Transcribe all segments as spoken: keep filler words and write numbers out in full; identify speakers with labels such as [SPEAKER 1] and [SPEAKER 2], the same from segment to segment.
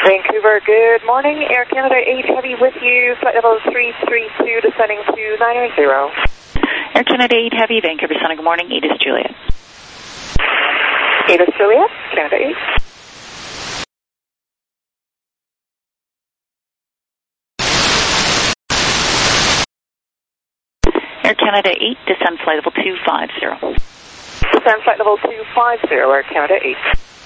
[SPEAKER 1] Vancouver, good morning. Air Canada eight Heavy with you. Flight level three three two, descending to nine eight zero.
[SPEAKER 2] Air Canada eight Heavy, Vancouver Center, good morning. Edith Juliet.
[SPEAKER 1] Edith Juliet, Canada eight.
[SPEAKER 2] Air Canada eight, descend flight level two five zero.
[SPEAKER 1] Descend flight level two five zero, Air Canada eight.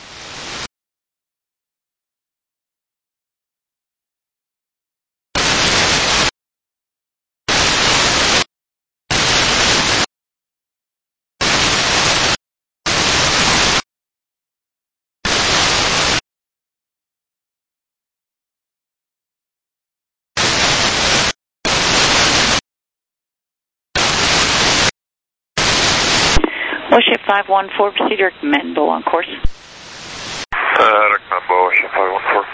[SPEAKER 2] Westship five one four, proceed direct Menbo on course.
[SPEAKER 3] Uh, direct Menbo, Westship five one four.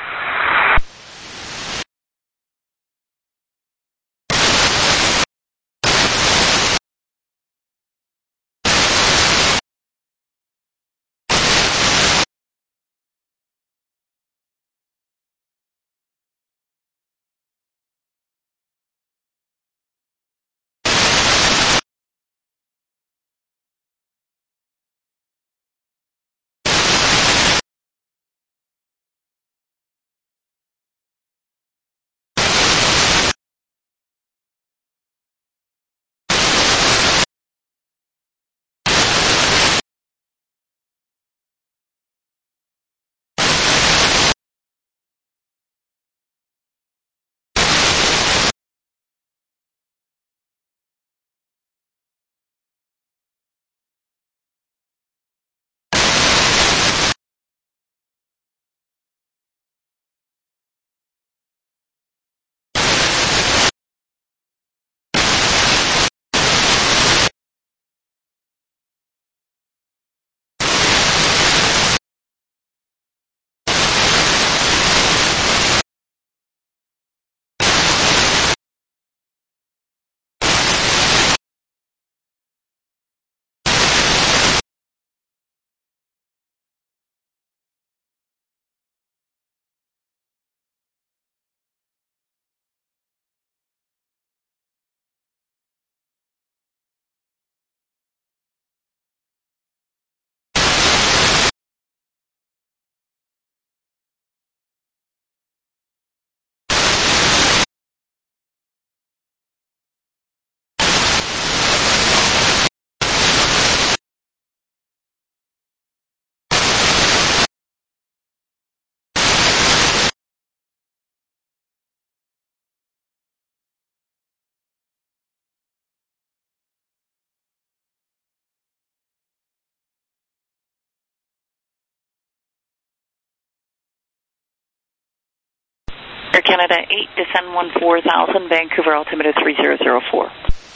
[SPEAKER 2] Air Canada eight, descend one four thousand, Vancouver altimeter three zero zero four.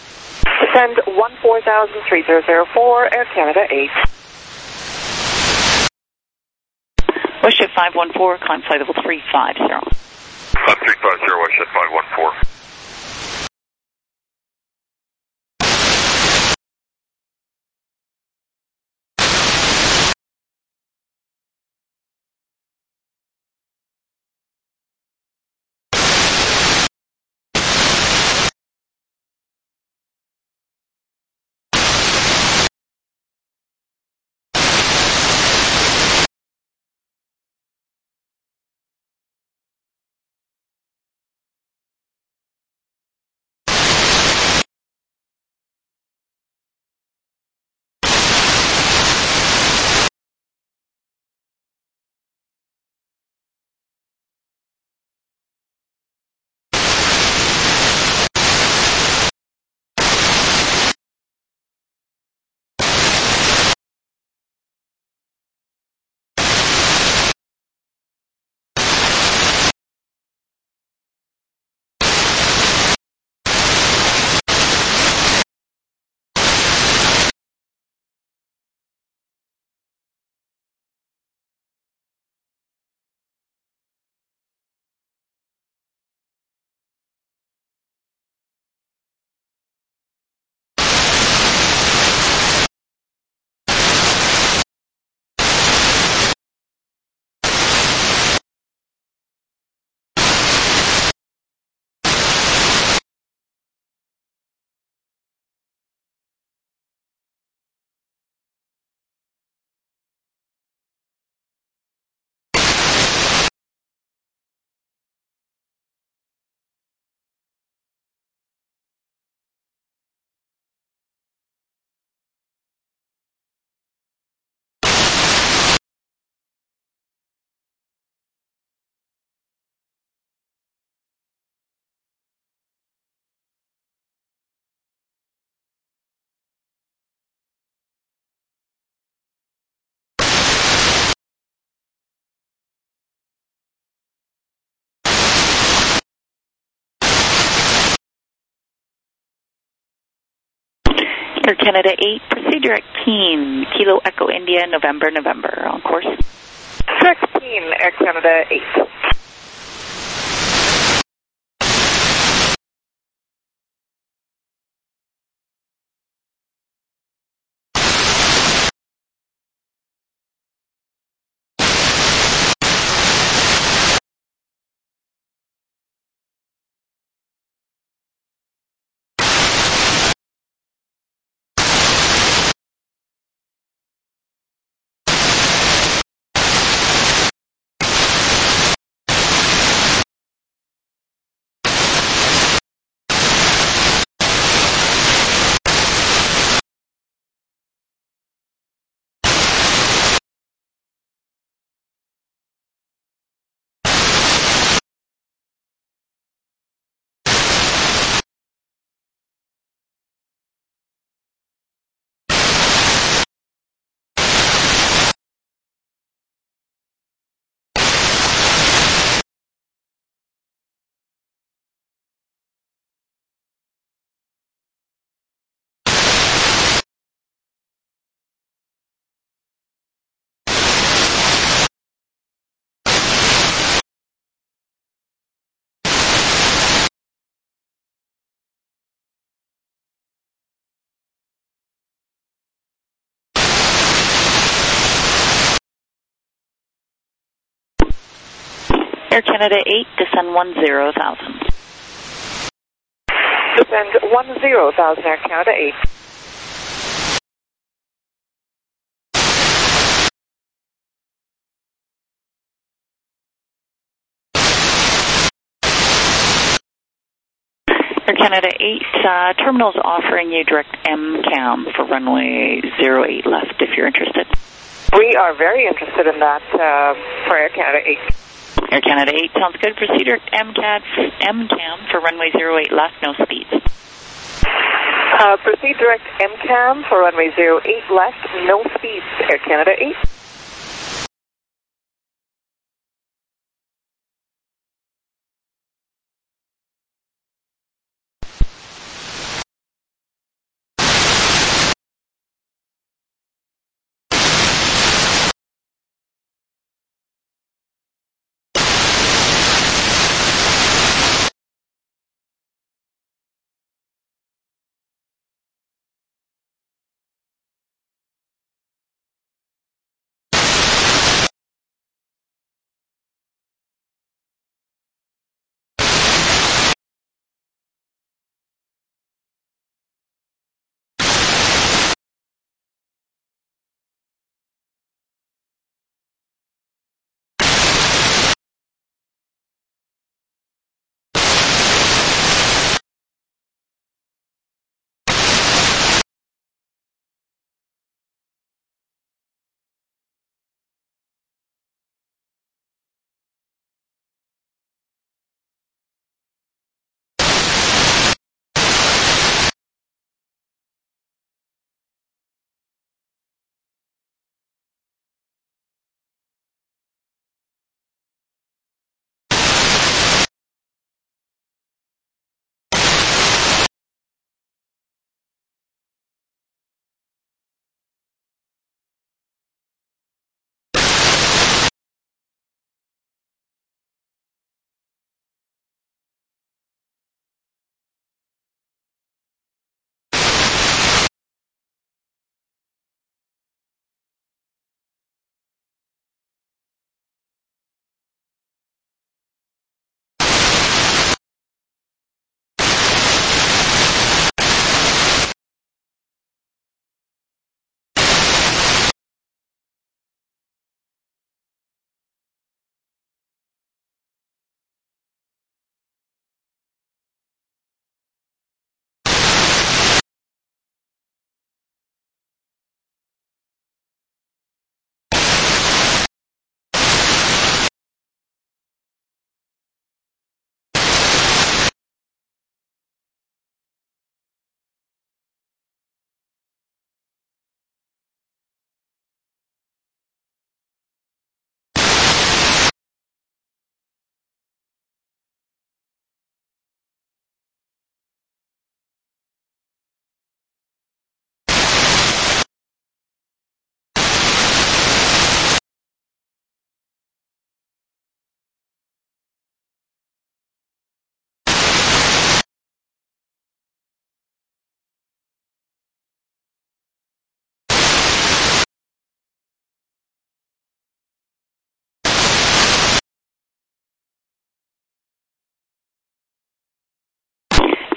[SPEAKER 1] Descend one four thousand, three zero zero four, Air Canada eight.
[SPEAKER 2] Westship five one four, climb flight level three five zero.
[SPEAKER 3] Uh, three five zero, Westship five one four.
[SPEAKER 2] Air Canada eight, proceed direct Keene, Kilo Echo India, November, November, on course.
[SPEAKER 1] Direct Keene, Air Canada eight.
[SPEAKER 2] Air Canada eight, descend one zero thousand.
[SPEAKER 1] Descend one zero thousand, Air Canada eight.
[SPEAKER 2] Air Canada eight, uh, terminal's offering you direct M CAM for runway zero eight left if you're interested.
[SPEAKER 1] We are very interested in that uh, for Air Canada eight.
[SPEAKER 2] Air Canada eight, sounds good. Proceed direct M CAD, M CAM for runway zero eight left, no speeds.
[SPEAKER 1] Uh, proceed direct M CAM for runway zero eight left, no speeds, Air Canada eight.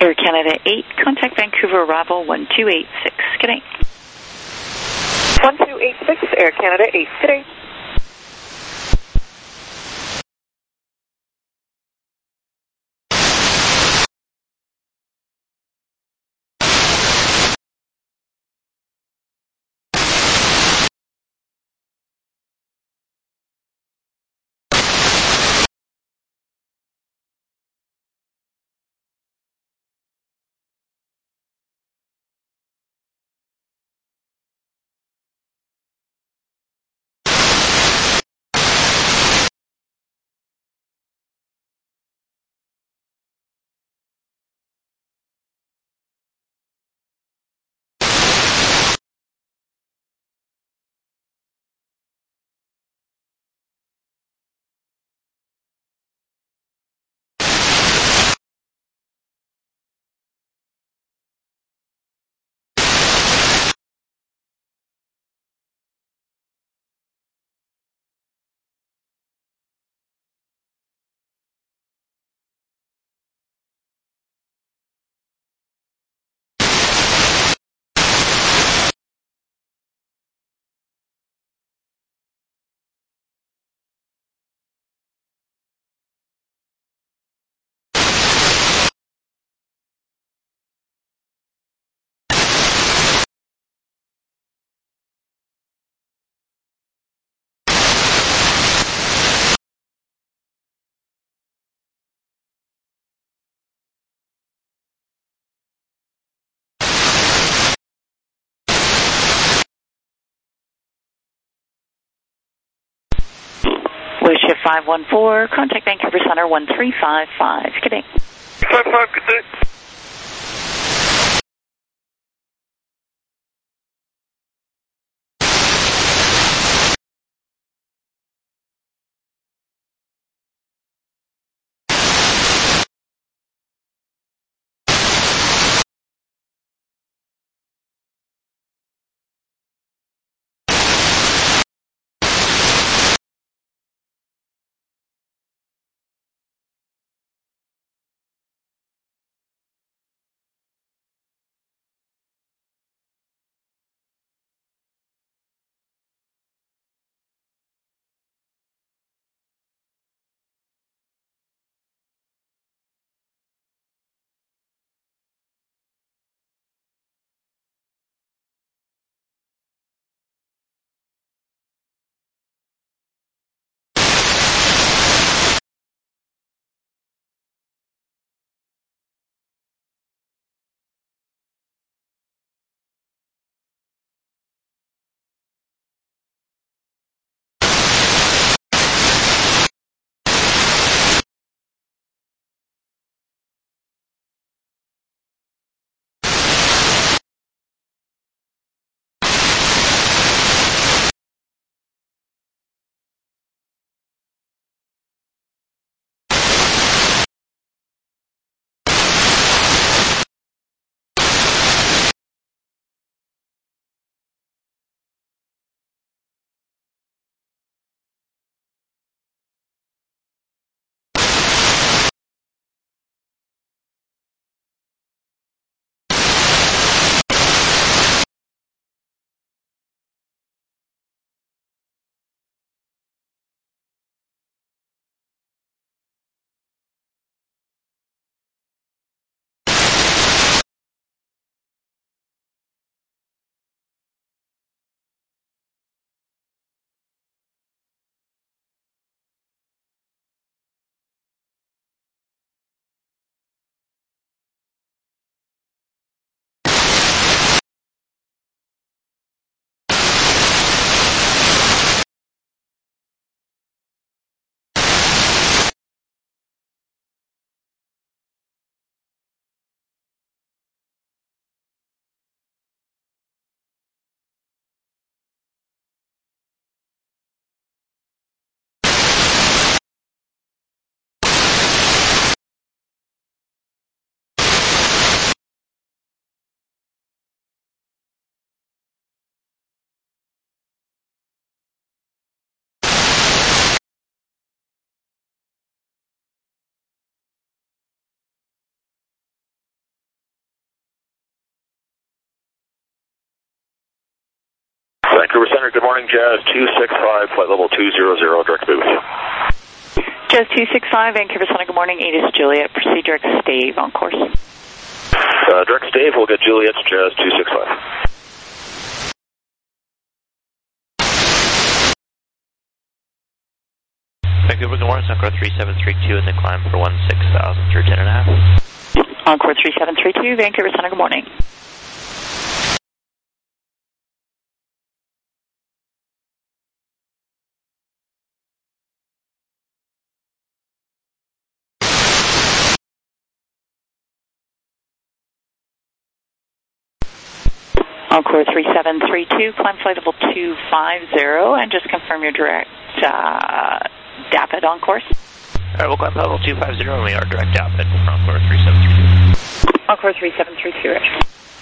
[SPEAKER 2] Air Canada eight, contact Vancouver arrival one two eight six. Good night.
[SPEAKER 1] one two eight six, Air Canada eight. Good day.
[SPEAKER 2] Wish five one four, contact Vancouver Center one three five five. Good day.
[SPEAKER 3] five five, good day. Vancouver Center, good morning, Jazz two six five, flight level two zero zero, direct to be with you.
[SPEAKER 2] Jazz two six five, Vancouver Center, good morning, eight is Juliet, proceed direct stave on course.
[SPEAKER 3] Uh, direct stave, we'll get Juliet to Jazz two six five.
[SPEAKER 4] Vancouver, good morning, Encore three seven three two in the climb for one six thousand through ten and a half.
[SPEAKER 2] Encore three seven three two, Vancouver Center, good morning. Encore three seven three two, climb flight level two five zero, and just confirm your direct uh, D A P I D on course.
[SPEAKER 4] All right, we'll climb level two five zero, and we are direct D A P I D for Encore three seven three two.
[SPEAKER 2] Encore three seven three two, Rich.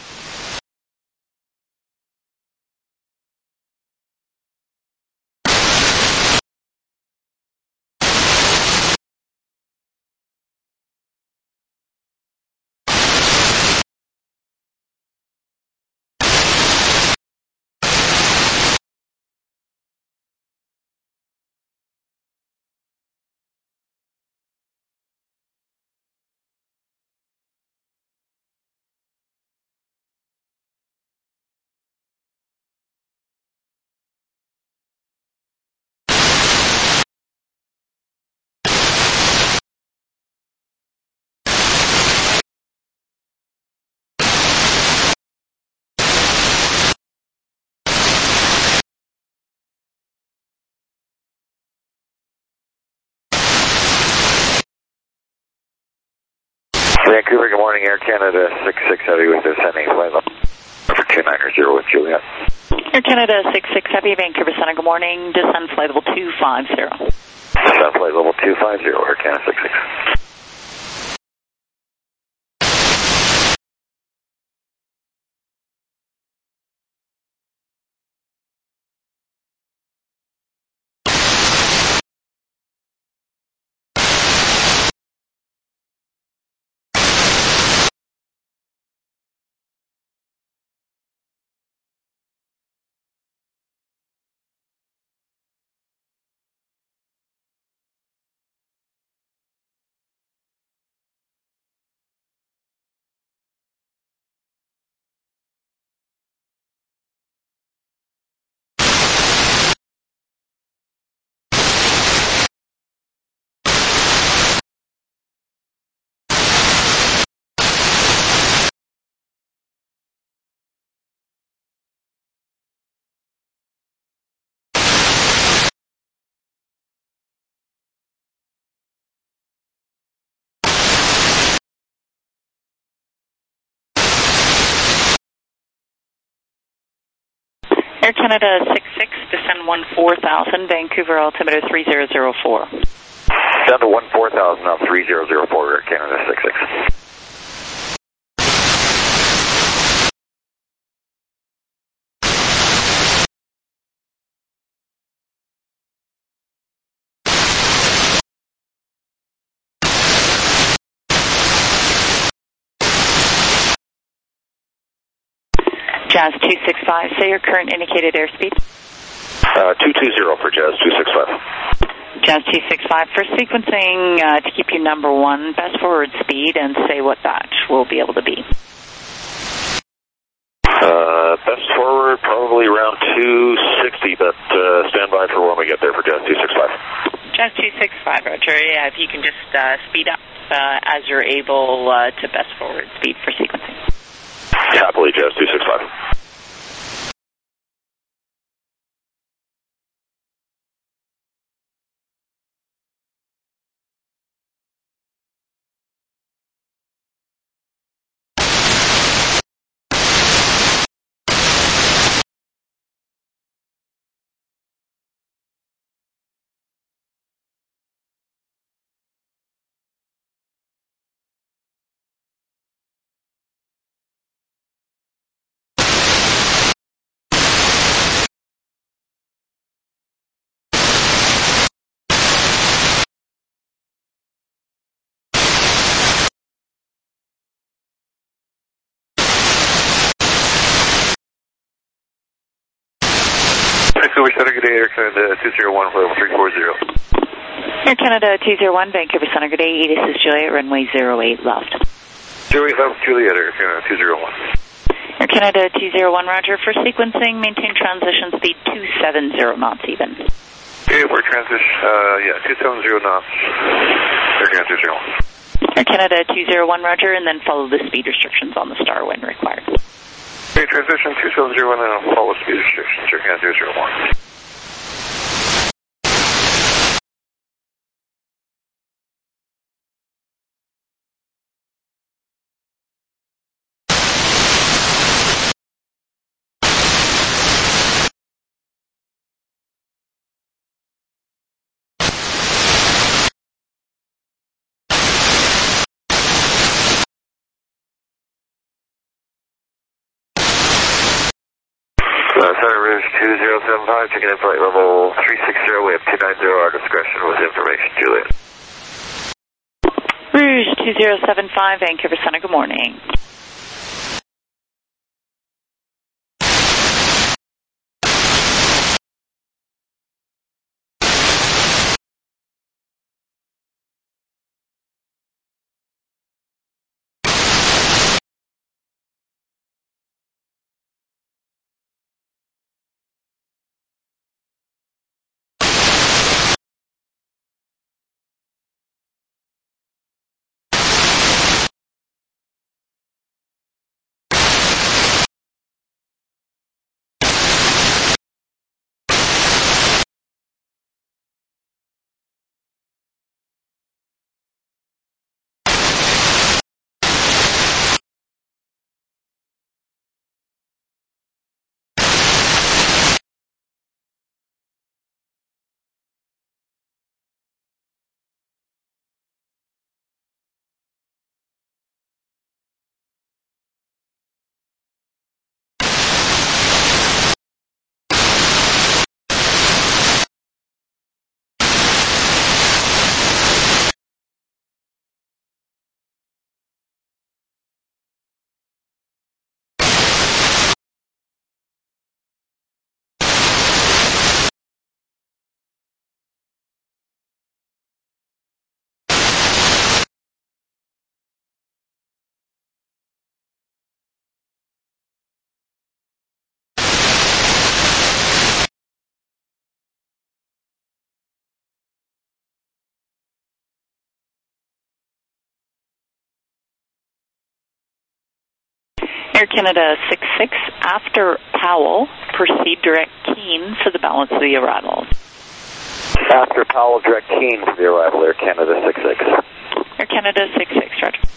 [SPEAKER 3] Vancouver, good morning, Air Canada six six Heavy with descending flight level for two nine zero with Juliet.
[SPEAKER 2] Air Canada six six Heavy, Vancouver Center, good morning, descend flight level two five zero.
[SPEAKER 3] Descend flight level two five zero, Air Canada six six.
[SPEAKER 2] Air Canada six six, descend one four thousand, Vancouver altimeter three zero zero four.
[SPEAKER 3] Down to one four thousand now three zero zero four, Air Canada six six.
[SPEAKER 2] Jazz two six five, say your current indicated airspeed.
[SPEAKER 3] Uh, two two zero for Jazz two six five.
[SPEAKER 2] Jazz two six five, for sequencing uh, to keep you number one, best forward speed, and say what that will be able to be.
[SPEAKER 3] Uh, best forward, probably around two sixty, but uh, stand by for when we get there for Jazz two six five.
[SPEAKER 2] Jazz two six five, Roger. Yeah, if you can just uh, speed up uh, as you're able uh, to best forward speed for sequencing.
[SPEAKER 3] Happily, Jazz two six five. Vancouver Center, good day, Air Canada two zero one, flight level three four zero.
[SPEAKER 2] Air Canada two zero one, Vancouver Center, good day, this is Juliet, runway zero eight left.
[SPEAKER 3] zero eight left, Juliet, Air Canada two zero one.
[SPEAKER 2] Air Canada two zero one, roger, for sequencing, maintain transition speed two seven zero knots even.
[SPEAKER 3] Okay, for transition, uh, yeah, two seven zero knots, Air Canada two zero one.
[SPEAKER 2] Air Canada two zero one, roger, and then follow the speed restrictions on the star when required.
[SPEAKER 3] Okay, transition two seven zero one, and I'll follow speed restrictions, Air Canada two zero one. Uh, Center Rouge two zero seven five, checking in flight level three six zero, we have two nine zero, our discretion with information, Juliet.
[SPEAKER 2] Rouge two zero seven five, Vancouver Center, good morning. Air Canada six six, after Powell, proceed direct Keene for the balance of the arrival.
[SPEAKER 3] After Powell, direct Keene for the arrival, Air Canada six six.
[SPEAKER 2] Air Canada six six, roger.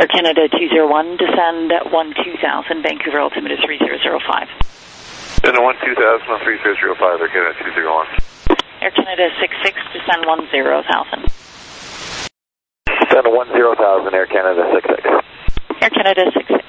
[SPEAKER 2] Air Canada two zero one, descend at one two thousand, Vancouver altimeter three zero zero five.
[SPEAKER 3] And the one two thousand on three zero zero five, Air Canada two zero one.
[SPEAKER 2] Air Canada six six, descend one zero thousand.
[SPEAKER 3] Descend one zero thousand, Air Canada six six.
[SPEAKER 2] Air Canada six six.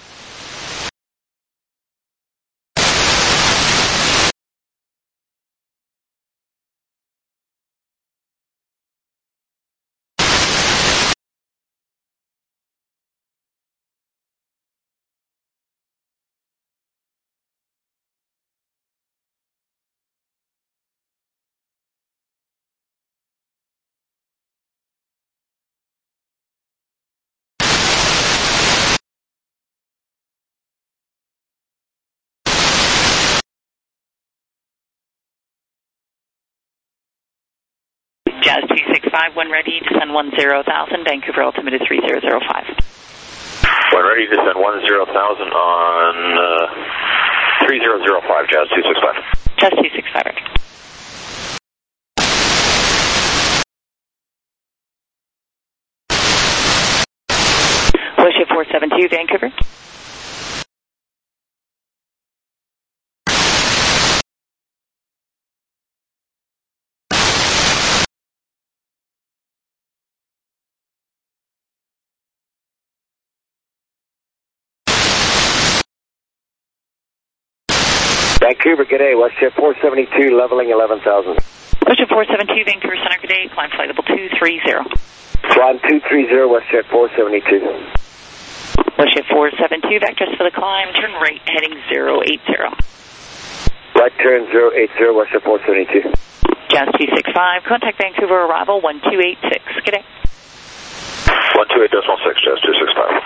[SPEAKER 2] Jazz two six five, when ready, descend one zero thousand, Vancouver altimeter three zero zero five.
[SPEAKER 3] When ready, descend one zero thousand on uh, three zero zero five, Jazz two six five.
[SPEAKER 2] Jazz two six five. Wish four seven two, Vancouver.
[SPEAKER 3] Vancouver, good day. WestJet four seventy-two, leveling eleven thousand.
[SPEAKER 2] WestJet four seven two, Vancouver Center, good day. Climb flight level two three zero.
[SPEAKER 3] Climb two three zero, WestJet four seventy-two.
[SPEAKER 2] WestJet four seven two, vectors for the climb, turn right, heading zero eight zero.
[SPEAKER 3] Right turn zero eight zero, WestJet four seventy-two.
[SPEAKER 2] Jazz two six five, contact Vancouver arrival one two eight six. Good day.
[SPEAKER 3] one two eight decimal six, Jazz two six five.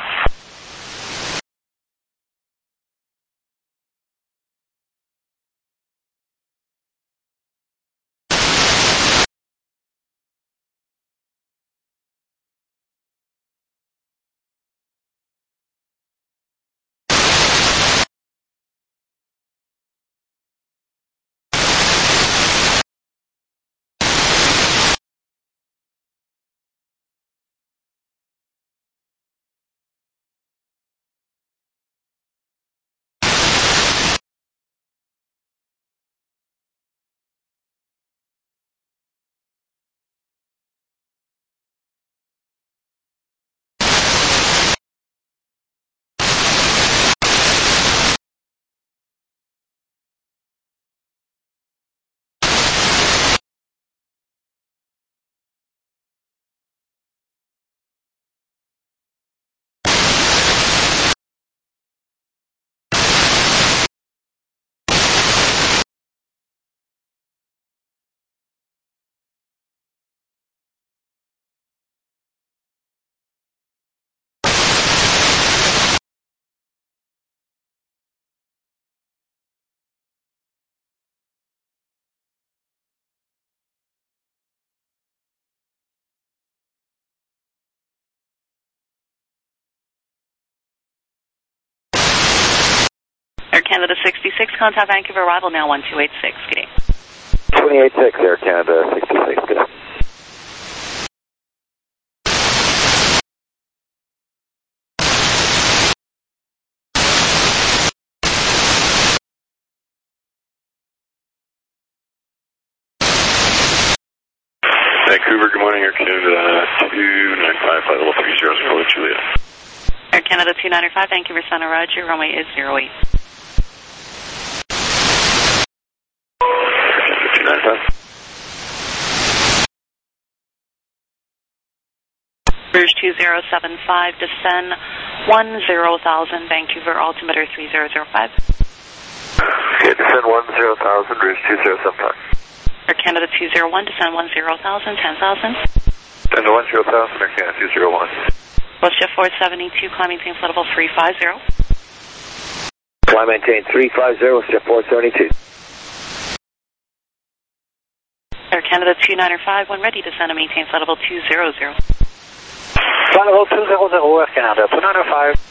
[SPEAKER 2] Air Canada sixty-six, contact Vancouver arrival now one two eight six. Good day.
[SPEAKER 3] twenty-eight six, Air Canada sixty-six, good day. Vancouver, good morning, Air Canada two nine five, flight level three zero zero, Juliet.
[SPEAKER 2] Air Canada two ninety-five, Vancouver Center, Roger, runway is zero eight.
[SPEAKER 3] two ninety-five.
[SPEAKER 2] Rouge two zero seven five, descend one zero thousand, Vancouver altimeter three zero zero five.
[SPEAKER 3] Okay, descend one zero thousand, Rouge two zero seven five.
[SPEAKER 2] Air Canada two zero one, descend one zero thousand, ten thousand.
[SPEAKER 3] Descend one zero thousand, Air Canada two zero one.
[SPEAKER 2] WestJet four seventy-two, climb maintain flight level three five zero.
[SPEAKER 3] Climb maintain three five zero, WestJet four seventy-two.
[SPEAKER 2] Air Canada two ninety-five, when ready, descend and maintain flight level two zero zero.
[SPEAKER 5] Flight level two zero zero, Air Canada two ninety-five.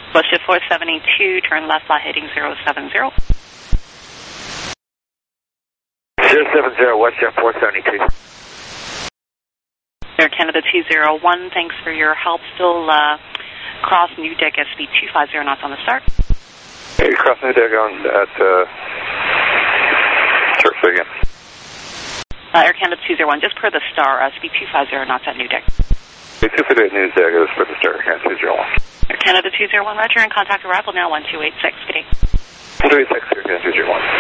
[SPEAKER 2] Bullshit four seventy-two, turn left flat heading zero seven zero.
[SPEAKER 3] zero seven zero, WestJet four seventy-two.
[SPEAKER 2] Air Canada two zero one, thanks for your help. Still uh, cross new deck at speed two five zero knots on the start.
[SPEAKER 6] Hey, cross new deck on at, uh, sure, say again.
[SPEAKER 2] Uh, Air Canada two zero one, just per the star, uh, speed two five zero knots at new deck.
[SPEAKER 6] Hey, two fifty-eight news deck, it was for the start, Air Canada two zero one.
[SPEAKER 2] Air Canada two zero one, roger, and contact arrival now one two eight six, good day.
[SPEAKER 6] one two eight six, Air Canada two zero one.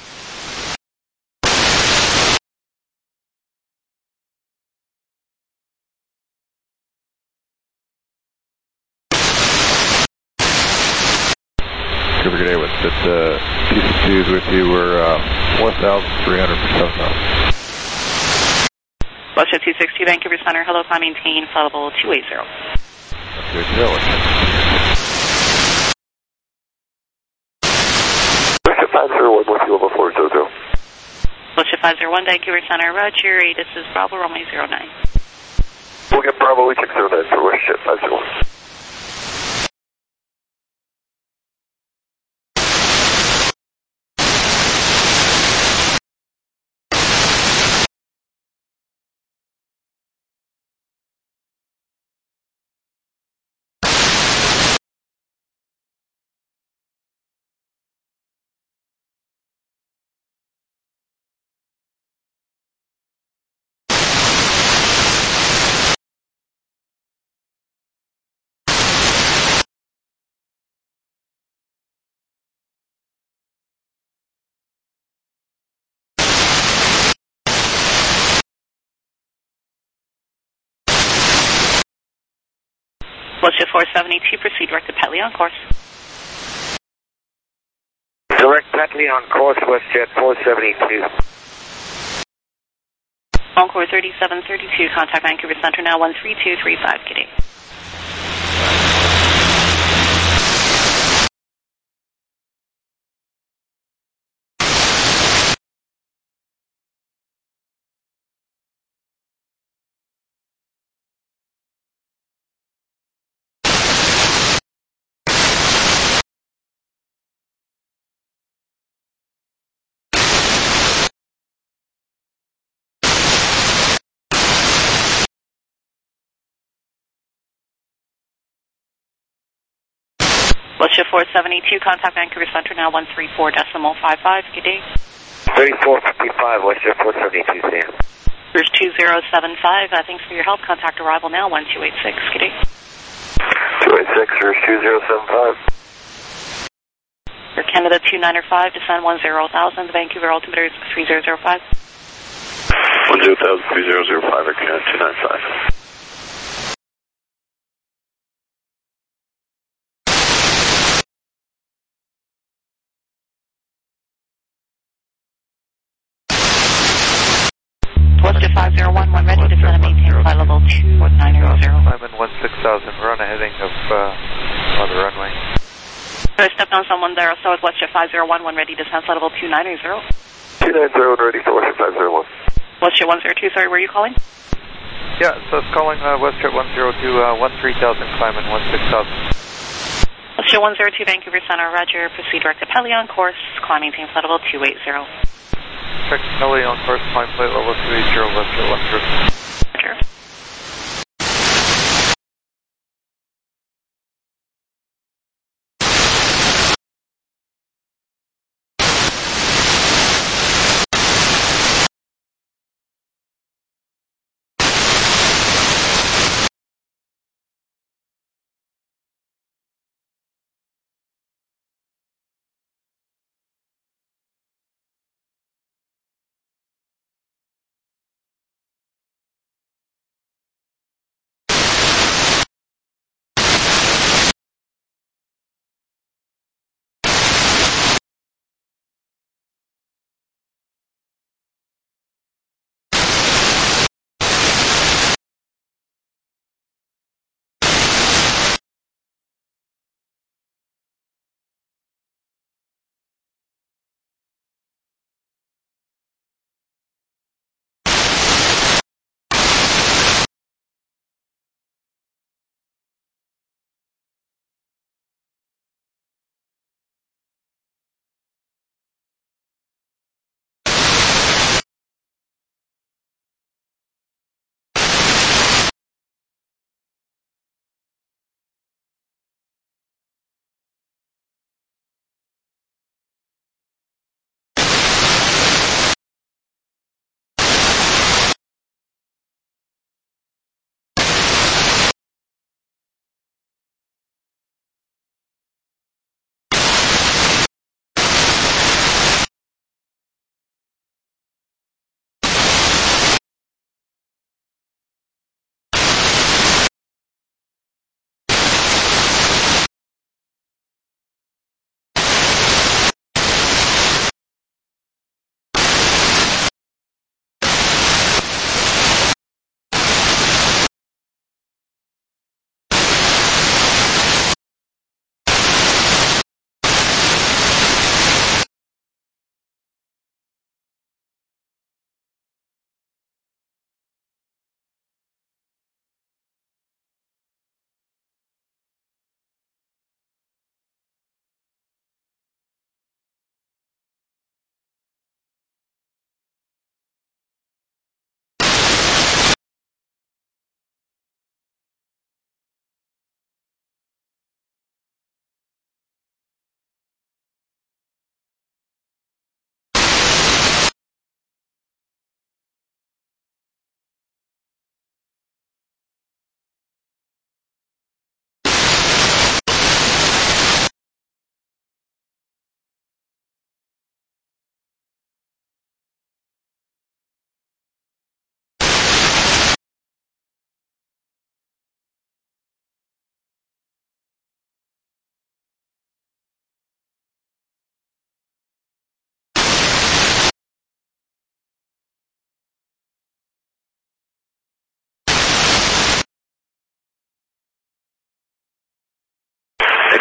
[SPEAKER 7] Good day with it. Uh, P C twos with you. We're uh, one thousand three hundred for seven knots.
[SPEAKER 2] Bullshit two sixty, Vancouver Center, hello, climb maintain, flight level two eight zero.
[SPEAKER 7] Good deal.
[SPEAKER 6] Bullshit five zero one with you, level four zero zero.
[SPEAKER 2] Bullshit five zero one, Vancouver Center, roger, this is Bravo Romeo zero nine.
[SPEAKER 6] We'll get Bravo, we check zero nine for WestJet five zero one.
[SPEAKER 2] Bullshit four seventy-two, proceed direct to Petley on course.
[SPEAKER 3] Direct Petley on course, WestJet four seventy-two.
[SPEAKER 2] Encore thirty-seven thirty-two, contact Vancouver Center now one three two three five, good day. Bullshit four seventy-two, contact Vancouver Center now one three four decimal five five, good day.
[SPEAKER 3] thirty-four fifty-five, WestJet four seventy-two, Sam.
[SPEAKER 2] Here's two zero seven five, uh, thanks for your help, contact arrival now one two eight six, good day.
[SPEAKER 6] two eight six, here's two zero seven five.
[SPEAKER 2] Air Canada two nine five, descend one zero thousand, Vancouver altimeter is three zero zero five.
[SPEAKER 6] one zero thousand, three zero zero five, Air Canada two nine five.
[SPEAKER 2] Bullshit five zero one, one ready, descend and maintain flight level two nine zero.
[SPEAKER 7] I'm in one six thousand. We're on a heading of uh, on the runway.
[SPEAKER 2] I stepped on someone there, so it's WestJet five zero one, one ready, descend flight level two nine zero.
[SPEAKER 6] two nine zero and ready for WestJet five zero one.
[SPEAKER 2] WestJet one zero two, sorry, were you calling?
[SPEAKER 7] Yeah, so it's calling uh, WestJet one zero two, uh, one three thousand, climbing one six thousand.
[SPEAKER 2] WestJet one zero two, Vancouver Center, roger, proceed direct to Petley on course, climb maintain flight level two eight zero.
[SPEAKER 7] Check Kelly on course, climb flight level two eight zero, WestJet one zero two.
[SPEAKER 2] Roger.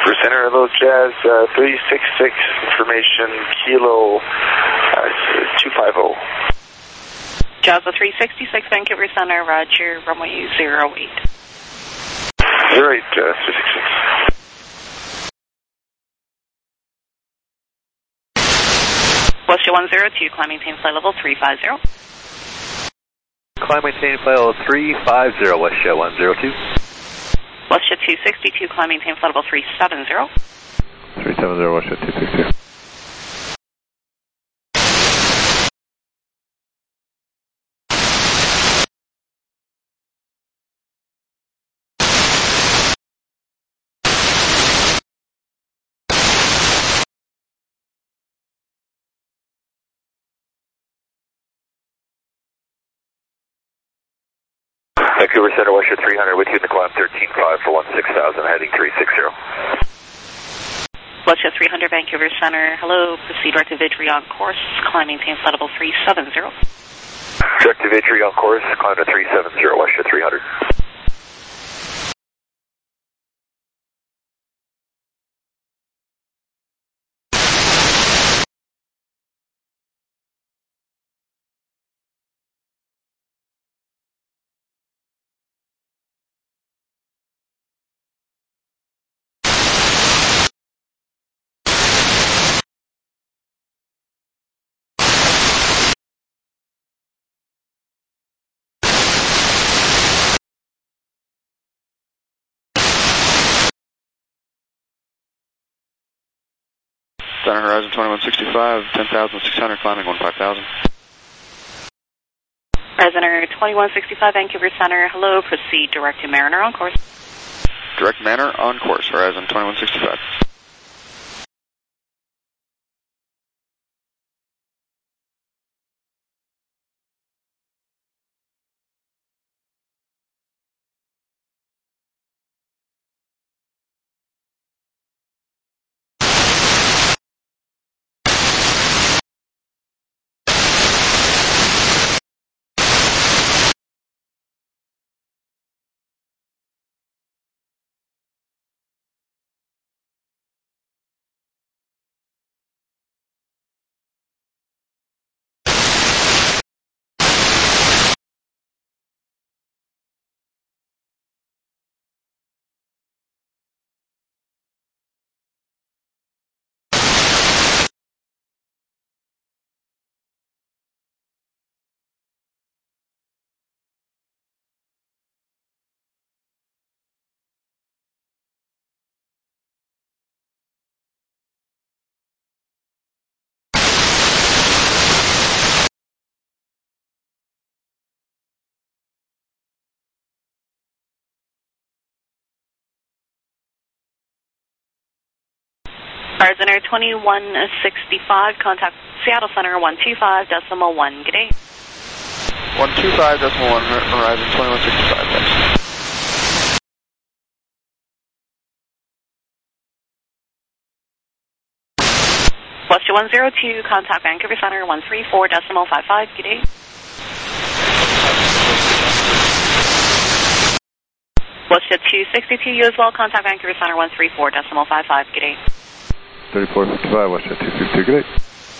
[SPEAKER 3] For center, hello, Jazz, uh, three six six, information, kilo, uh, two five zero.
[SPEAKER 2] Jazz three sixty-six, Vancouver Center, roger, runway zero eight.
[SPEAKER 3] zero eight, uh, three six six.
[SPEAKER 2] Westjet one zero two, climb maintain flight level three five zero.
[SPEAKER 7] Climb maintain flight level three five zero, Westjet one zero two.
[SPEAKER 2] Westjet two sixty-two, climb maintain flight level three seven zero.
[SPEAKER 7] three seven zero, Westjet two sixty-two.
[SPEAKER 3] Vancouver Center, Westjet three hundred, with you in the climb thirteen five for one six thousand, heading three six zero.
[SPEAKER 2] Westjet three hundred, Vancouver Center, hello, proceed direct to Vidri on course, climb maintain flight level three seven zero.
[SPEAKER 3] Direct to Vidri on course, climb to three seven zero, Westjet three hundred.
[SPEAKER 7] Center Horizon twenty-one sixty-five, ten thousand six hundred, climbing one five thousand.
[SPEAKER 2] Horizon twenty-one sixty-five, Vancouver Center, hello, proceed direct to Mariner on course.
[SPEAKER 7] Direct Mariner on course, Horizon twenty-one sixty-five.
[SPEAKER 2] Horizon twenty-one sixty-five, contact Seattle Center one two five decimal one, good day.
[SPEAKER 7] one two five decimal one, Horizon twenty-one sixty-five, thanks.
[SPEAKER 2] Westjet one zero two, contact Vancouver Center one three four decimal five five, good day. Westjet two sixty-two, you as well, contact Vancouver Center one three four decimal five five, good day.
[SPEAKER 7] thirty-four fifty-five, Westjet two sixty-two, good day.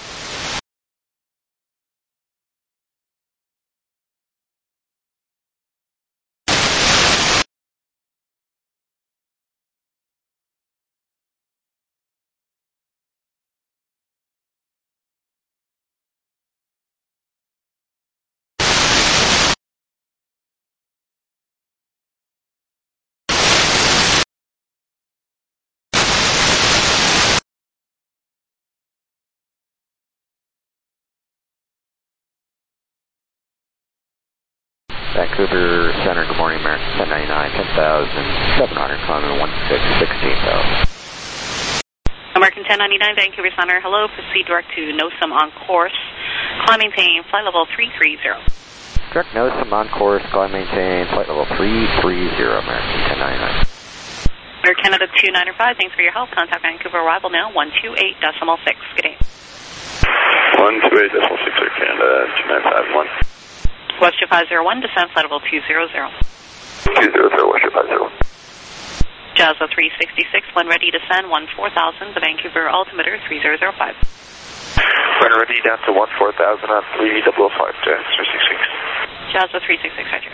[SPEAKER 3] Vancouver Center, good morning, American ten ninety-nine, ten thousand seven hundred, climbing one six sixteen thousand.
[SPEAKER 2] American ten ninety-nine, Vancouver Center, hello, proceed direct to NOSAM on course, climb maintain, flight level three three zero.
[SPEAKER 3] Direct NOSAM on course, climb maintain, flight level three three zero, American ten ninety-nine.
[SPEAKER 2] Air Canada two ninety-five, thanks for your help, contact Vancouver arrival now, one two eight decimal six, good day.
[SPEAKER 6] one two eight decimal six, Air Canada two nine five one.
[SPEAKER 2] Westjet five zero one, descend flight level two zero zero.
[SPEAKER 3] two zero zero, Westjet five zero one.
[SPEAKER 2] Jazz three sixty-six, when ready to send one four thousand, the Vancouver altimeter three zero zero five.
[SPEAKER 3] When ready down to one four thousand on three zero zero five, Jazz three sixty-six.
[SPEAKER 2] Jazz three sixty-six, roger.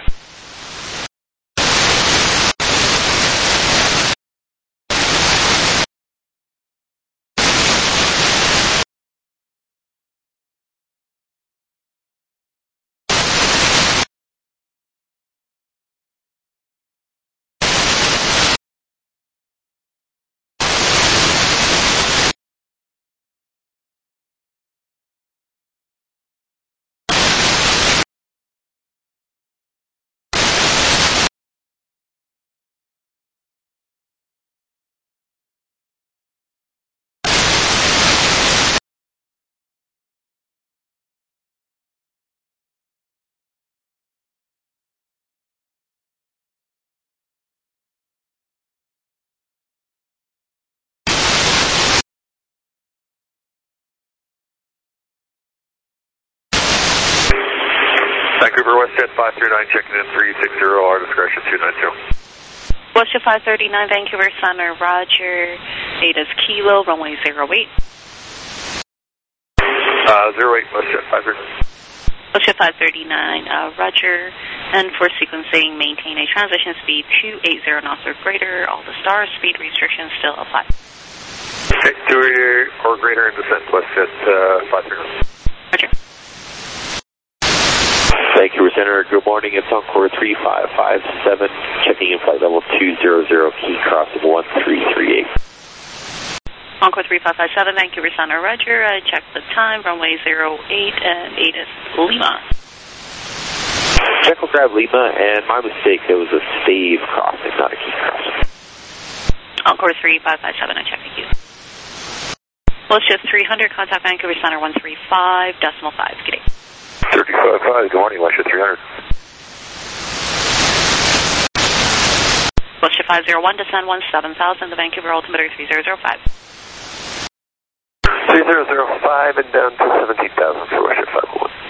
[SPEAKER 3] Vancouver WestJet five three nine, checking in three six zero, our discretion two nine zero.
[SPEAKER 2] WestJet five thirty-nine, Vancouver Center, roger. Ada Kilo, runway zero eight.
[SPEAKER 3] Uh, zero eight, WestJet five thirty-nine.
[SPEAKER 2] WestJet five thirty-nine, uh, roger. And for sequencing, maintain a transition speed two eighty knots or greater. All the stars, speed restrictions still apply.
[SPEAKER 3] Okay, two or greater in descent, WestJet uh, five thirty-nine.
[SPEAKER 2] Roger.
[SPEAKER 3] Vancouver Center, good morning. It's Encore three five five seven, checking in flight level two zero zero, key crossing one three three eight.
[SPEAKER 2] Encore three five five seven, Vancouver Center, roger. I checked the time, runway zero eight and eight is Lima.
[SPEAKER 3] Check will grab Lima, and my mistake, it was a stave crossing, not a key crossing.
[SPEAKER 2] Encore three five five seven, I checked the queue. WestJet three hundred, contact Vancouver Center one three five, decimal five, good day.
[SPEAKER 3] thirty-five five, good morning, WestJet three hundred.
[SPEAKER 2] WestJet five zero one, descend one seven thousand, the Vancouver altimeter three zero zero five.
[SPEAKER 3] three zero zero five and down to seventeen thousand for WestJet five oh one.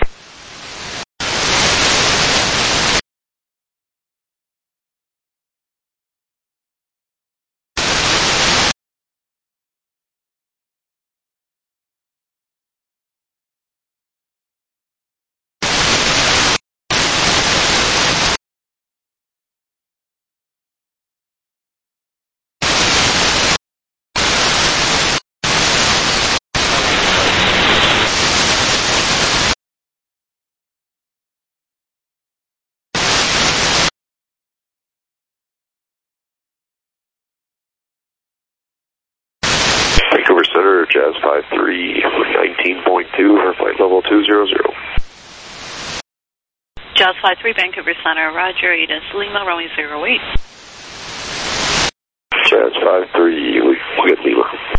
[SPEAKER 3] Vancouver Center, Jazz five three, nineteen point two for flight level two zero zero.
[SPEAKER 2] Jazz five three, Vancouver Center, roger. Ada Lima, runway zero eight.
[SPEAKER 3] Jazz five three, we get Lima.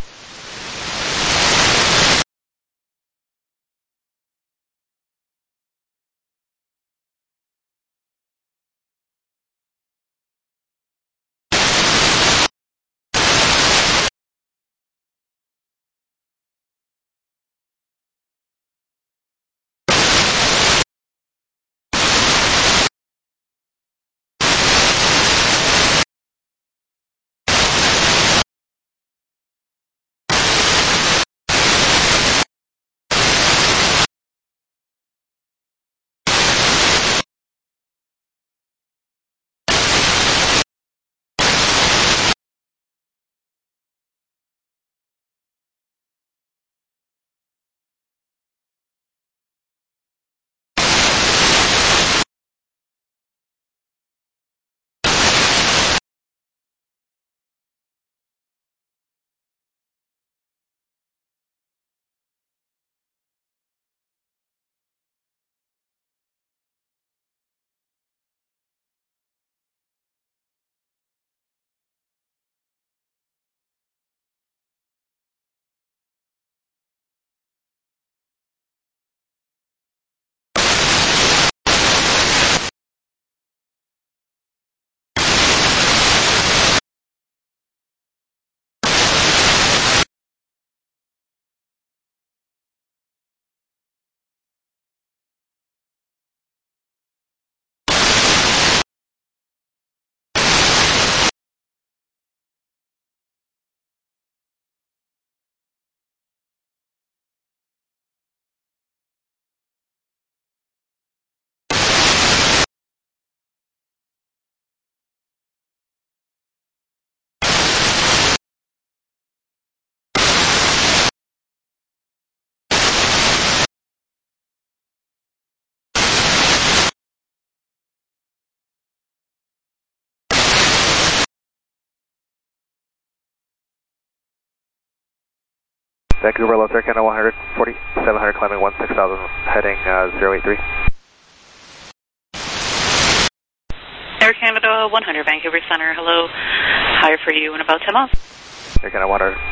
[SPEAKER 5] Vancouver, Los Air Canada one hundred, forty-seven hundred, climbing one six thousand, heading uh, zero eight three.
[SPEAKER 2] Air Canada one hundred, Vancouver Center, hello. Higher for you in about ten miles.
[SPEAKER 5] Air Canada one hundred.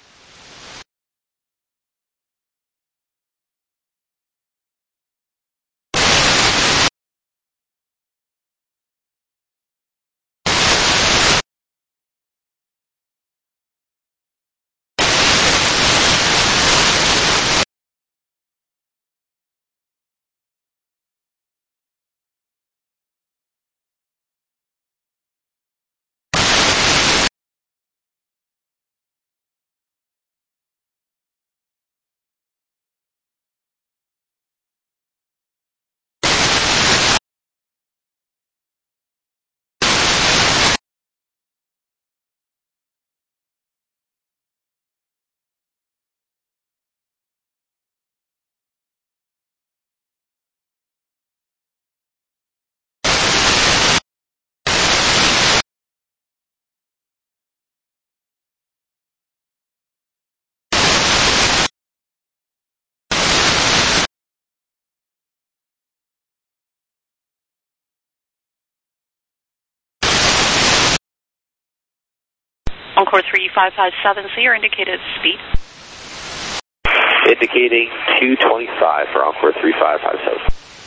[SPEAKER 2] Encore three five five seven, so your indicated speed.
[SPEAKER 3] Indicating two twenty-five for Encore three five five seven.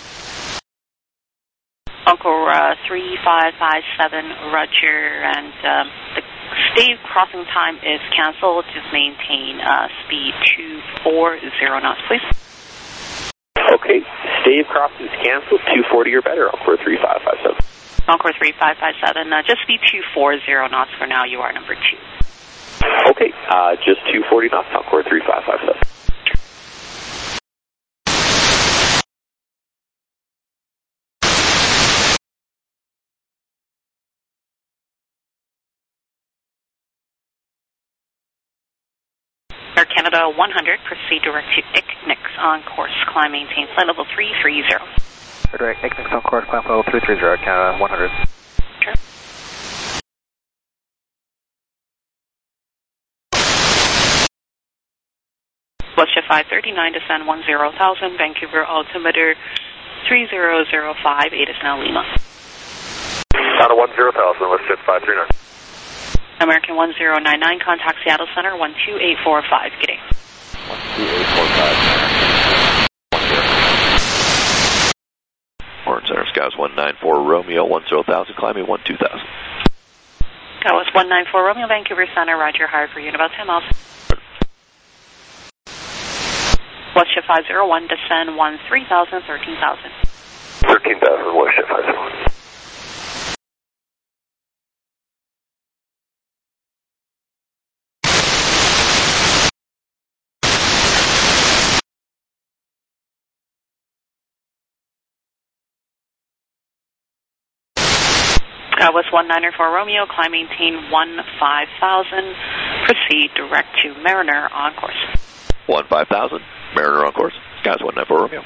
[SPEAKER 2] Encore uh, three five five seven, Roger, and um, the state crossing time is canceled. Just maintain uh, speed two forty knots, please.
[SPEAKER 3] Okay, stave crossing is canceled, two forty or better, Encore three five five seven.
[SPEAKER 2] Encore three five five seven, uh, just speed two forty knots for now, you are number two.
[SPEAKER 3] Okay, uh, just two forty knots, Encore three five five seven.
[SPEAKER 2] Air Canada one hundred, proceed direct to I C N I C on course, climb, maintain flight level three three zero.
[SPEAKER 5] Direct I C N I C on course, climb level three three zero, Canada one hundred.
[SPEAKER 2] Sure. Westjet five thirty-nine, descend one zero thousand, Vancouver altimeter three zero zero five, eight is now Lima.
[SPEAKER 6] Canada one zero thousand, Westjet five three nine.
[SPEAKER 2] American one zero nine nine, contact Seattle Center one two eight four five, good day.
[SPEAKER 7] one two eight four five.
[SPEAKER 4] Orange Center, Skies one nine four Romeo, one zero thousand, climbing one two thousand.
[SPEAKER 2] That was one nine four Romeo, Vancouver Center, Roger, higher for you in about ten miles. Westjet five zero one, descend one three thousand, thirteen thousand.
[SPEAKER 6] thirteen thousand, Westjet five zero one.
[SPEAKER 2] That was one nine four Romeo, climb, maintain one five thousand, proceed direct to Mariner on course.
[SPEAKER 4] one five thousand, Mariner on course, Skies one nine four Romeo.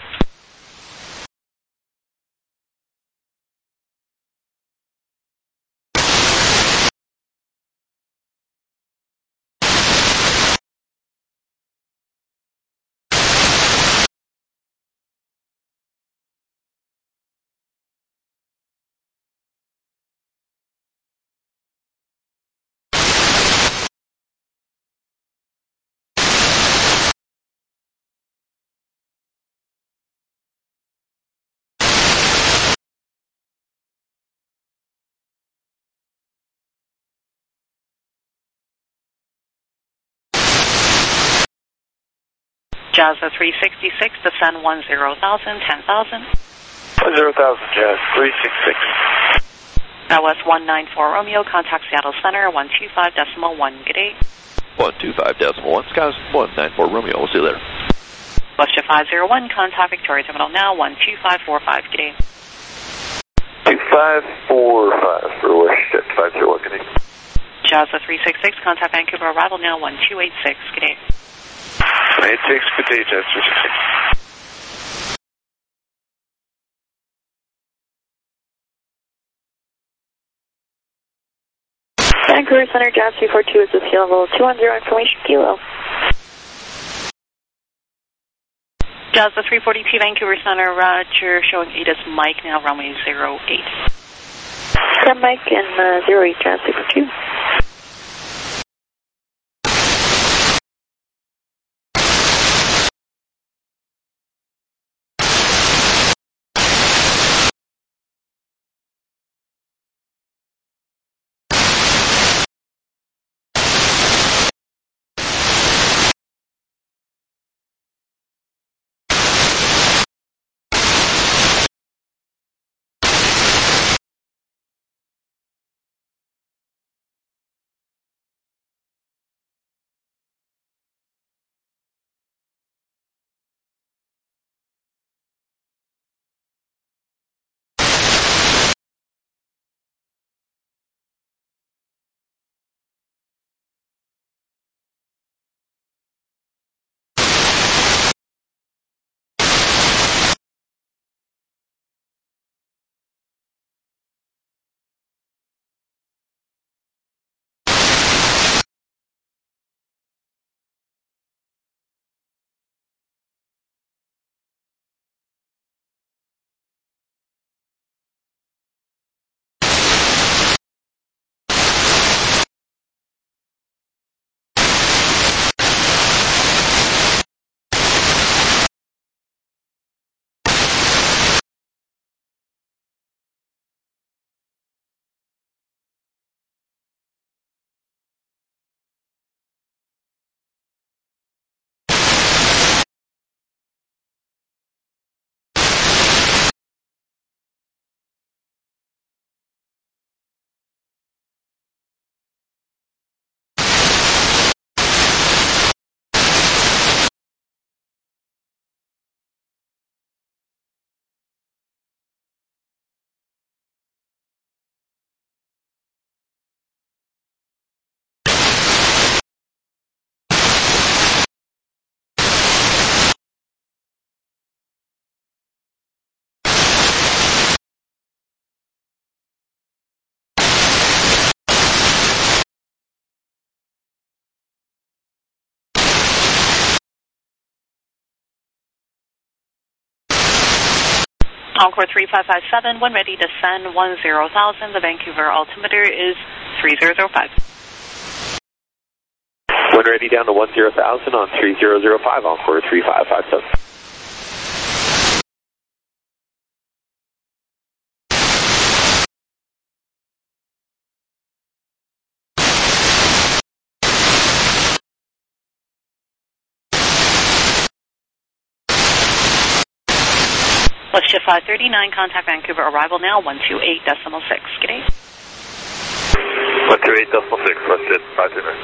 [SPEAKER 2] Jazza three sixty-six, descend one zero thousand, ten thousand.
[SPEAKER 6] one zero thousand, Jazz three sixty-six.
[SPEAKER 2] That was one nine four Romeo, contact Seattle Center one two five decimal one, good day.
[SPEAKER 4] one two five decimal one, Skies one nine four Romeo, we'll see you later.
[SPEAKER 2] Westjet five zero one, contact Victoria Terminal now one two five four five, good day.
[SPEAKER 6] two five four five for Westjet five zero one, good day.
[SPEAKER 2] Jazza three sixty-six, contact Vancouver arrival now one two eight six, good day.
[SPEAKER 6] eight six, good day, Jazz three sixty-six.
[SPEAKER 1] Vancouver Center, Jazz three four two is the sea level two one zero, information kilo.
[SPEAKER 2] Jazz three forty P Vancouver Center, Roger, showing eight is Mike, now runway zero eight.
[SPEAKER 1] Yeah, Mike and uh, zero eight, Jazz six two.
[SPEAKER 2] Encore three five five seven, when ready to send one zero thousand, the Vancouver altimeter is three zero zero five.
[SPEAKER 3] When ready down to one zero thousand on three zero zero five, Encore three five five seven.
[SPEAKER 2] Let's shift five thirty-nine, contact Vancouver, arrival now, one two eight decimal six. Good day.
[SPEAKER 6] one two eight decimal six, let's hit five thirty-nine.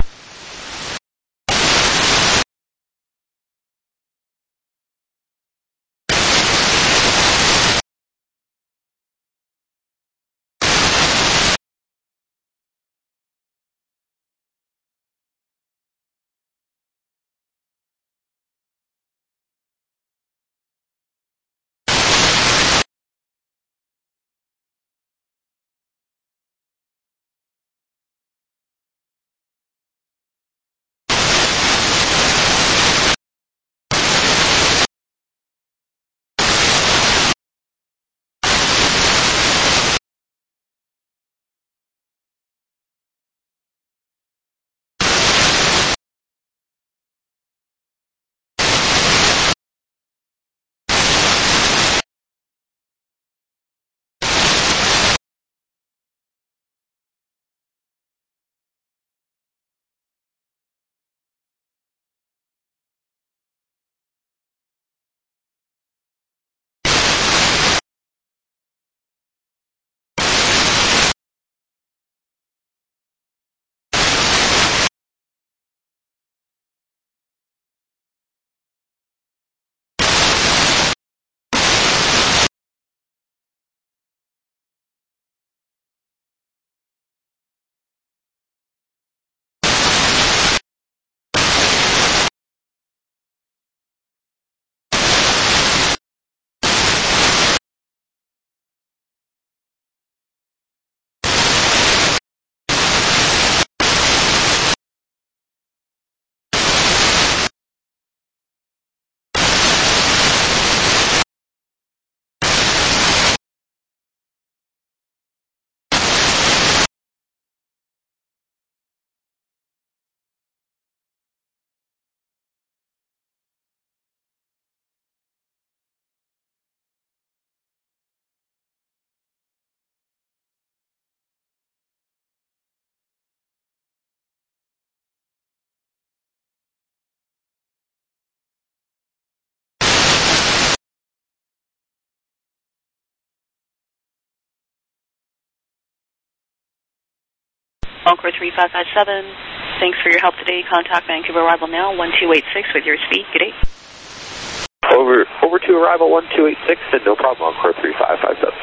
[SPEAKER 2] Encore three five five seven, thanks for your help today. Contact Vancouver arrival now, one two eight six with your speed. Good day.
[SPEAKER 3] Over, over to arrival one two eight six, and no problem, Encore three five five seven.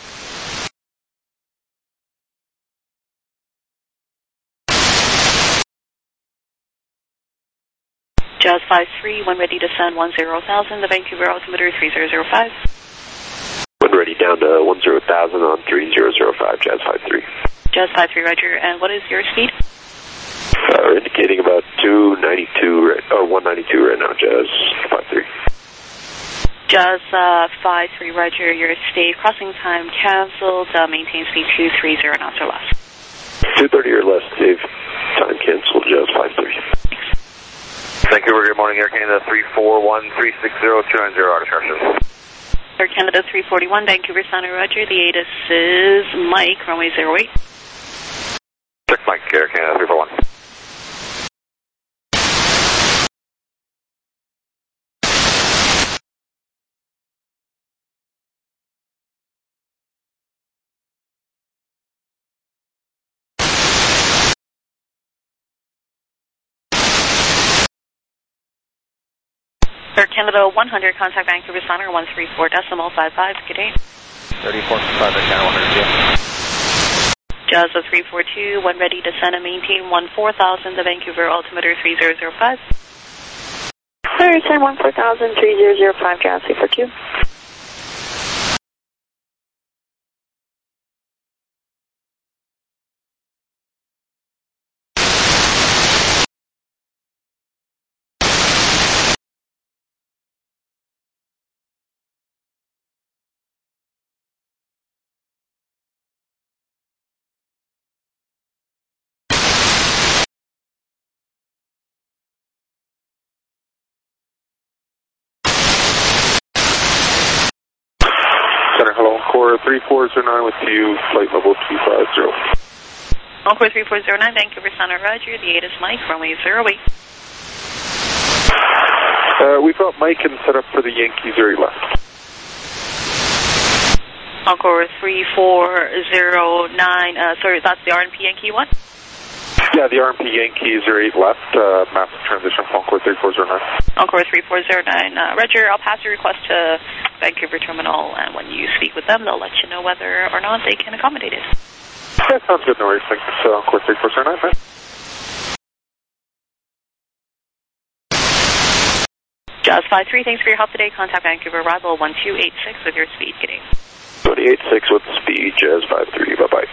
[SPEAKER 2] Jazz five three, when ready to send one zero thousand, the Vancouver altimeter three zero zero five.
[SPEAKER 3] When ready down to one zero thousand on three zero zero five, Jazz five three.
[SPEAKER 2] Jazz five three, roger, and what is your speed?
[SPEAKER 3] Uh, we're indicating about two ninety-two, right, or one ninety-two right now, Jazz five three.
[SPEAKER 2] Jazz uh, five three, roger, your state crossing time canceled, uh, maintain speed two thirty knots or less.
[SPEAKER 3] two thirty or less, Dave. Time canceled, Jazz five three.
[SPEAKER 6] Vancouver, good morning, Air Canada three four one three six zero two nine zero, out of Charlotte.
[SPEAKER 2] Air Canada three forty-one, Vancouver Center, roger, the A T I S is Mike, runway zero eight.
[SPEAKER 6] Check Mike, Air Canada three four one.
[SPEAKER 2] Air Canada one hundred, contact Vancouver Center, one three four decimal five five, good day.
[SPEAKER 5] thirty-four five, Air Canada one hundred, yeah.
[SPEAKER 2] Jazz three four two, when ready to send and maintain one four thousand, the Vancouver altimeter three zero zero five.
[SPEAKER 1] Sorry, send one four thousand, three zero zero five, Jazz three four two.
[SPEAKER 6] Hello, Encore three four zero nine with you, flight level two five zero.
[SPEAKER 2] Encore three four zero nine, Vancouver Center, roger, the A T I S Mike, runway zero eight.
[SPEAKER 6] Uh, we've got Mike and set up for the Yankees very left.
[SPEAKER 2] Encore three four zero nine, uh, sorry, that's the R and P Yankee one?
[SPEAKER 6] Yeah, the R and P Yankees are eight left, uh, massive transition from Encore three four zero nine.
[SPEAKER 2] Encore three four zero nine, uh, roger, I'll pass your request to Vancouver Terminal, and when you speak with them, they'll let you know whether or not they can accommodate it.
[SPEAKER 6] That sounds good, no worries, thanks. Uh, Encore three four zero nine, man.
[SPEAKER 2] Jazz five three, thanks for your help today. Contact Vancouver arrival one two eight six with your speed, good day.
[SPEAKER 3] two eight six with speed, Jazz five three, bye-bye.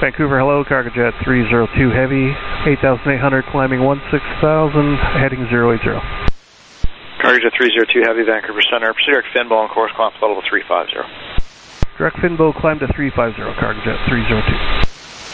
[SPEAKER 8] Vancouver, hello, cargo jet three zero two heavy, eight thousand eight hundred, climbing one six thousand, heading zero eight zero.
[SPEAKER 9] Cargo jet three zero two heavy, Vancouver Center, proceed direct Finbo on course, climb level three five zero.
[SPEAKER 8] Direct Finbo, climb to three five zero, cargo jet three zero two.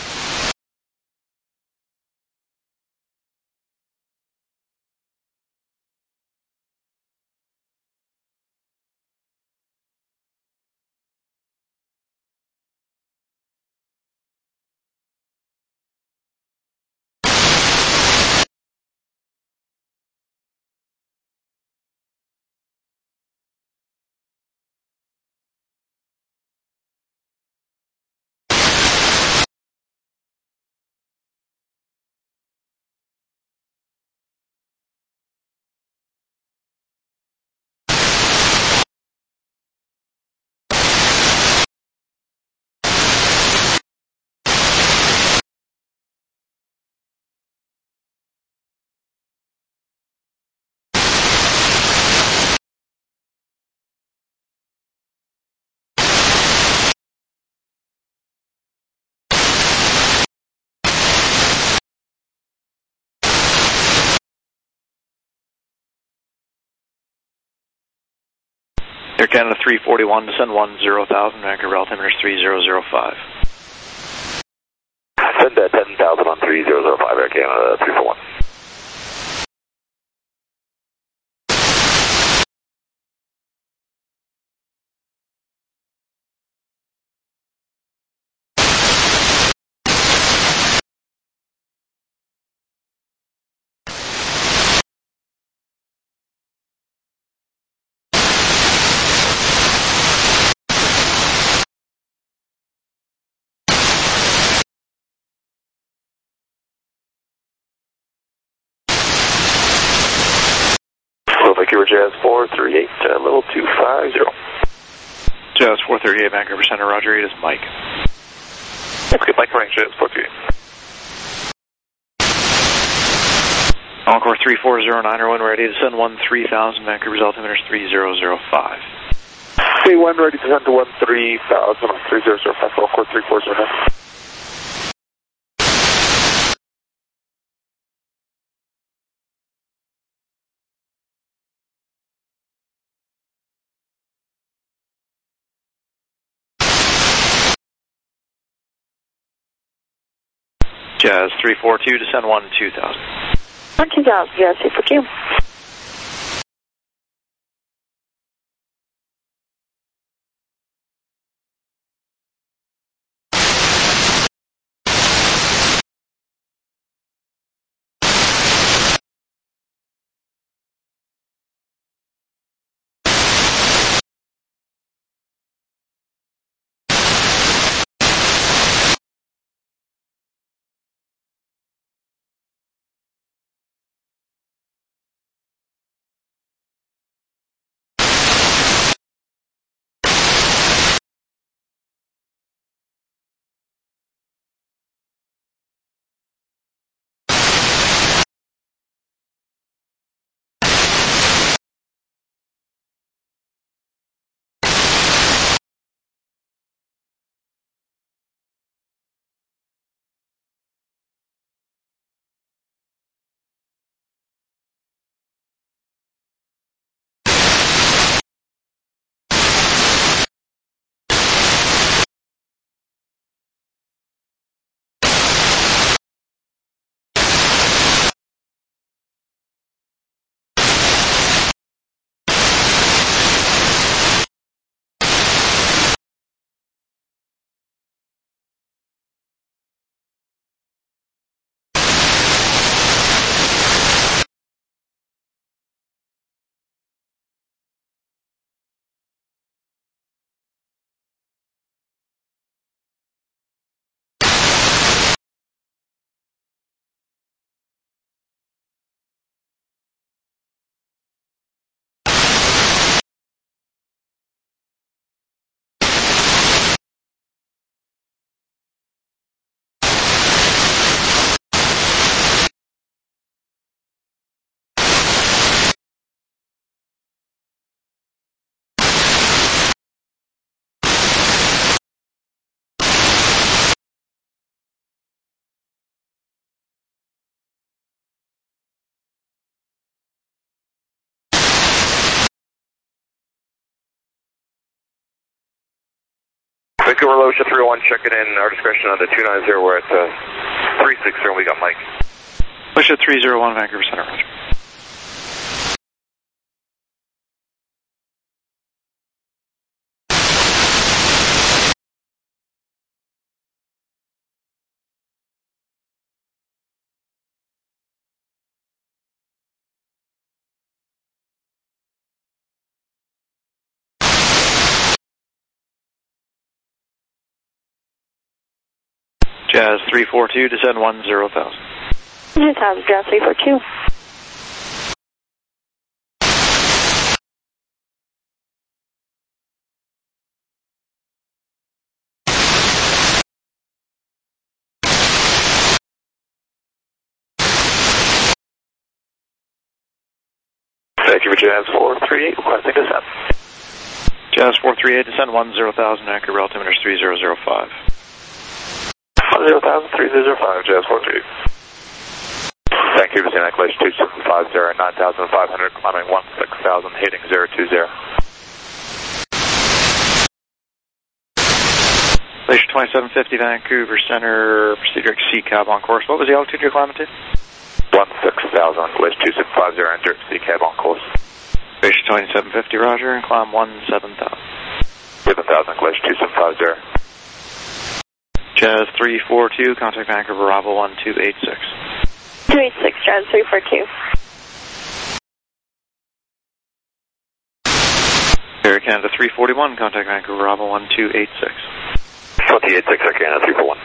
[SPEAKER 9] Air Canada three forty-one, descend one zero thousand, Vancouver altimeter three zero zero five.
[SPEAKER 6] Send that ten thousand on three zero zero five, Air Canada three four one. Vancouver Jazz four thirty-eight, uh, level two five zero.
[SPEAKER 9] Jazz four thirty-eight, Vancouver Center, Roger, it is Mike.
[SPEAKER 6] Okay, Mike range, Jazz four thirty-eight.
[SPEAKER 9] Encore three four zero nine, when ready to send one three thousand, Vancouver's altimeter is three zero zero five.
[SPEAKER 6] Okay, one ready to send to one three thousand on three zero zero five, Encore three four zero nine.
[SPEAKER 9] Jazz three four two, descend one two thousand.
[SPEAKER 1] one two thousand, Jazz three four two.
[SPEAKER 6] Vancouver Lotia three one, checking in, our discretion on the two nine zero, we're at uh, three six zero, we got Mike.
[SPEAKER 9] Lotia three zero one, Vancouver Center, roger. Jazz three four two, descend one zero thousand.
[SPEAKER 1] one thousand, Jazz three four two.
[SPEAKER 6] Thank you for Jazz four three eight, requesting descent.
[SPEAKER 9] Jazz four three eight, descend one zero thousand, Vancouver altimeter is three zero zero five.
[SPEAKER 6] one zero thousand, three zero zero five, Jazz four three eight. Thank you for Zeniac Glacier two seven five zero, nine thousand five hundred, climbing one six thousand, heading zero two zero.
[SPEAKER 9] Glacier twenty-seven fifty, Vancouver Center, proceed direct C cab on course. What was the altitude you're climbing to?
[SPEAKER 6] one six thousand, Glacier two seven five zero, and direct C cab on course.
[SPEAKER 9] Glacier twenty-seven fifty, roger, and climb one seven thousand.
[SPEAKER 6] seven thousand, Glacier two seven five zero.
[SPEAKER 9] Jazz three four two, contact Vancouver Bravo one two eight six.
[SPEAKER 1] two eight six, Jazz three four two.
[SPEAKER 9] Air Canada three forty-one, contact Vancouver Bravo one two eight six.
[SPEAKER 6] twenty-eight six, Air Canada three four one.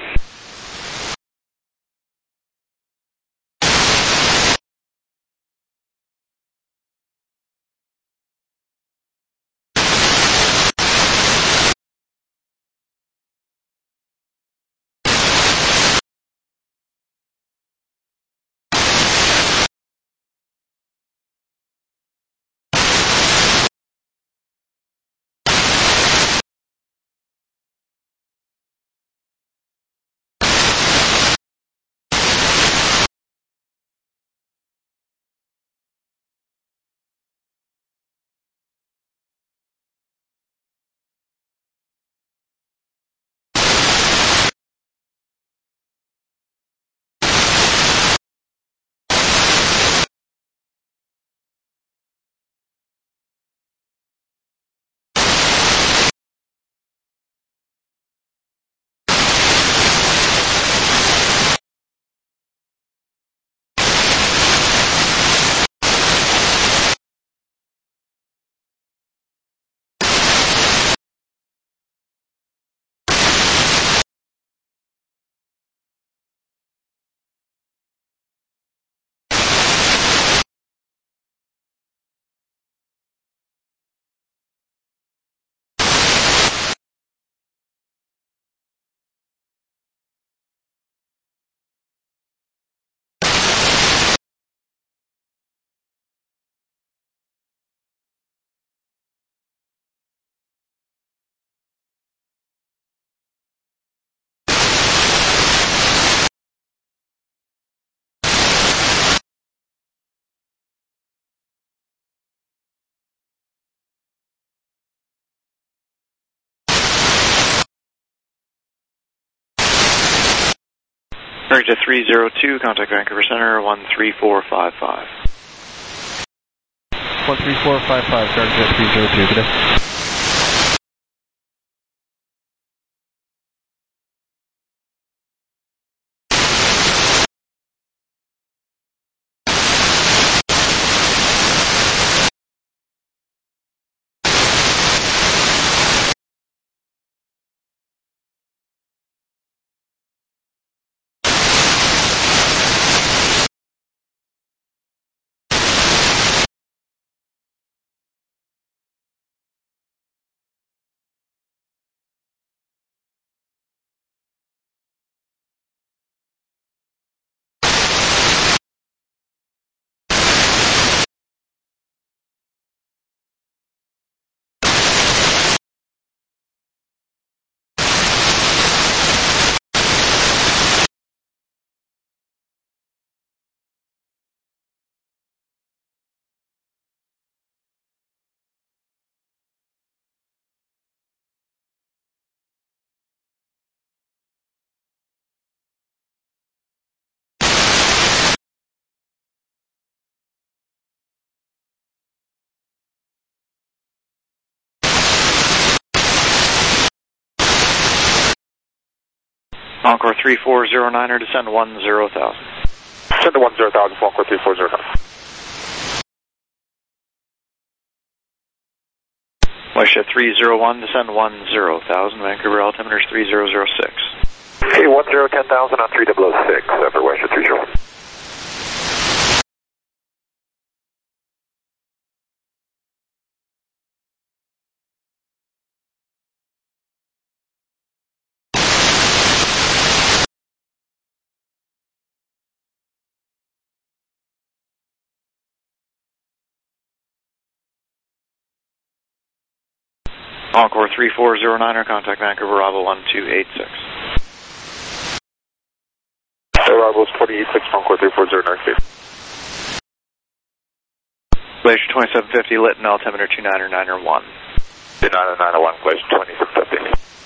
[SPEAKER 9] America three zero two, contact Vancouver Center one three four five five.
[SPEAKER 8] one three four five five, Garden three zero two, good day.
[SPEAKER 9] Encore three four zero nine er, descend one zero thousand.
[SPEAKER 6] Descend to one zero thousand, Encore three four zero nine.
[SPEAKER 9] WestJet three zero one, descend one zero thousand, Vancouver altimeter is three zero zero six.
[SPEAKER 6] Okay, one zero ten thousand on three double oh six, uh, for WestJet three zero one.
[SPEAKER 9] Encore three four zero nine er, contact Vancouver Bravo one two eight six.
[SPEAKER 6] Bravo's twenty eight six, Encore three four zero nine.
[SPEAKER 9] Glacier twenty-seven fifty, Lytton, altimeter two nine nine one.
[SPEAKER 6] two nine nine one, Glacier twenty-seven fifty.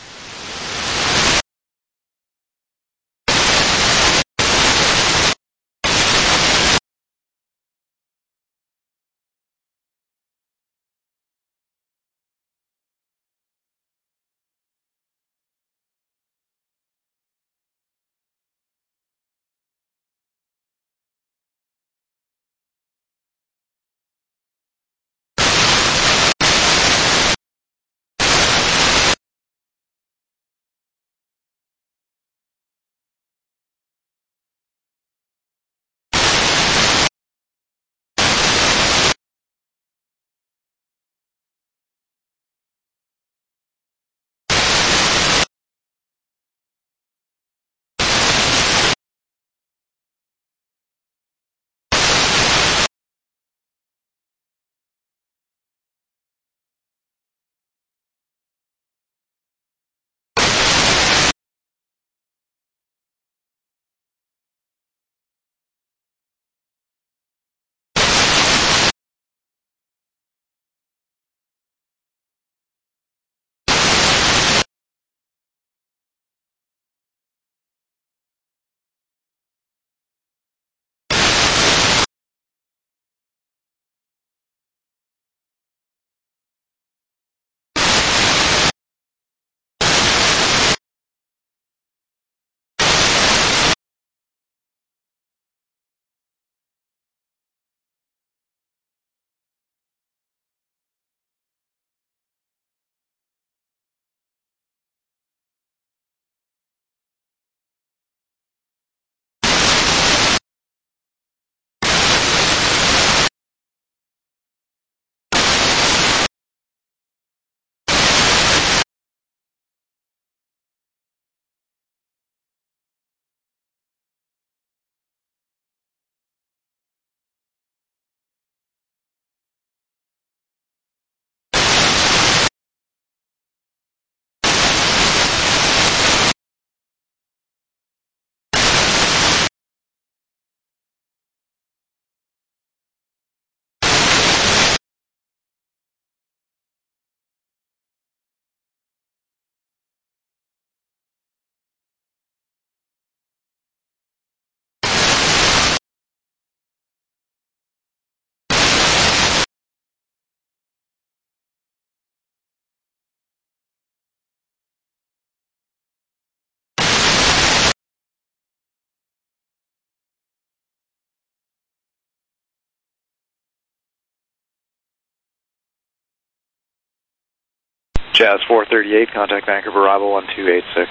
[SPEAKER 9] Jazz four thirty-eight, contact Vancouver Bravo one two eight six.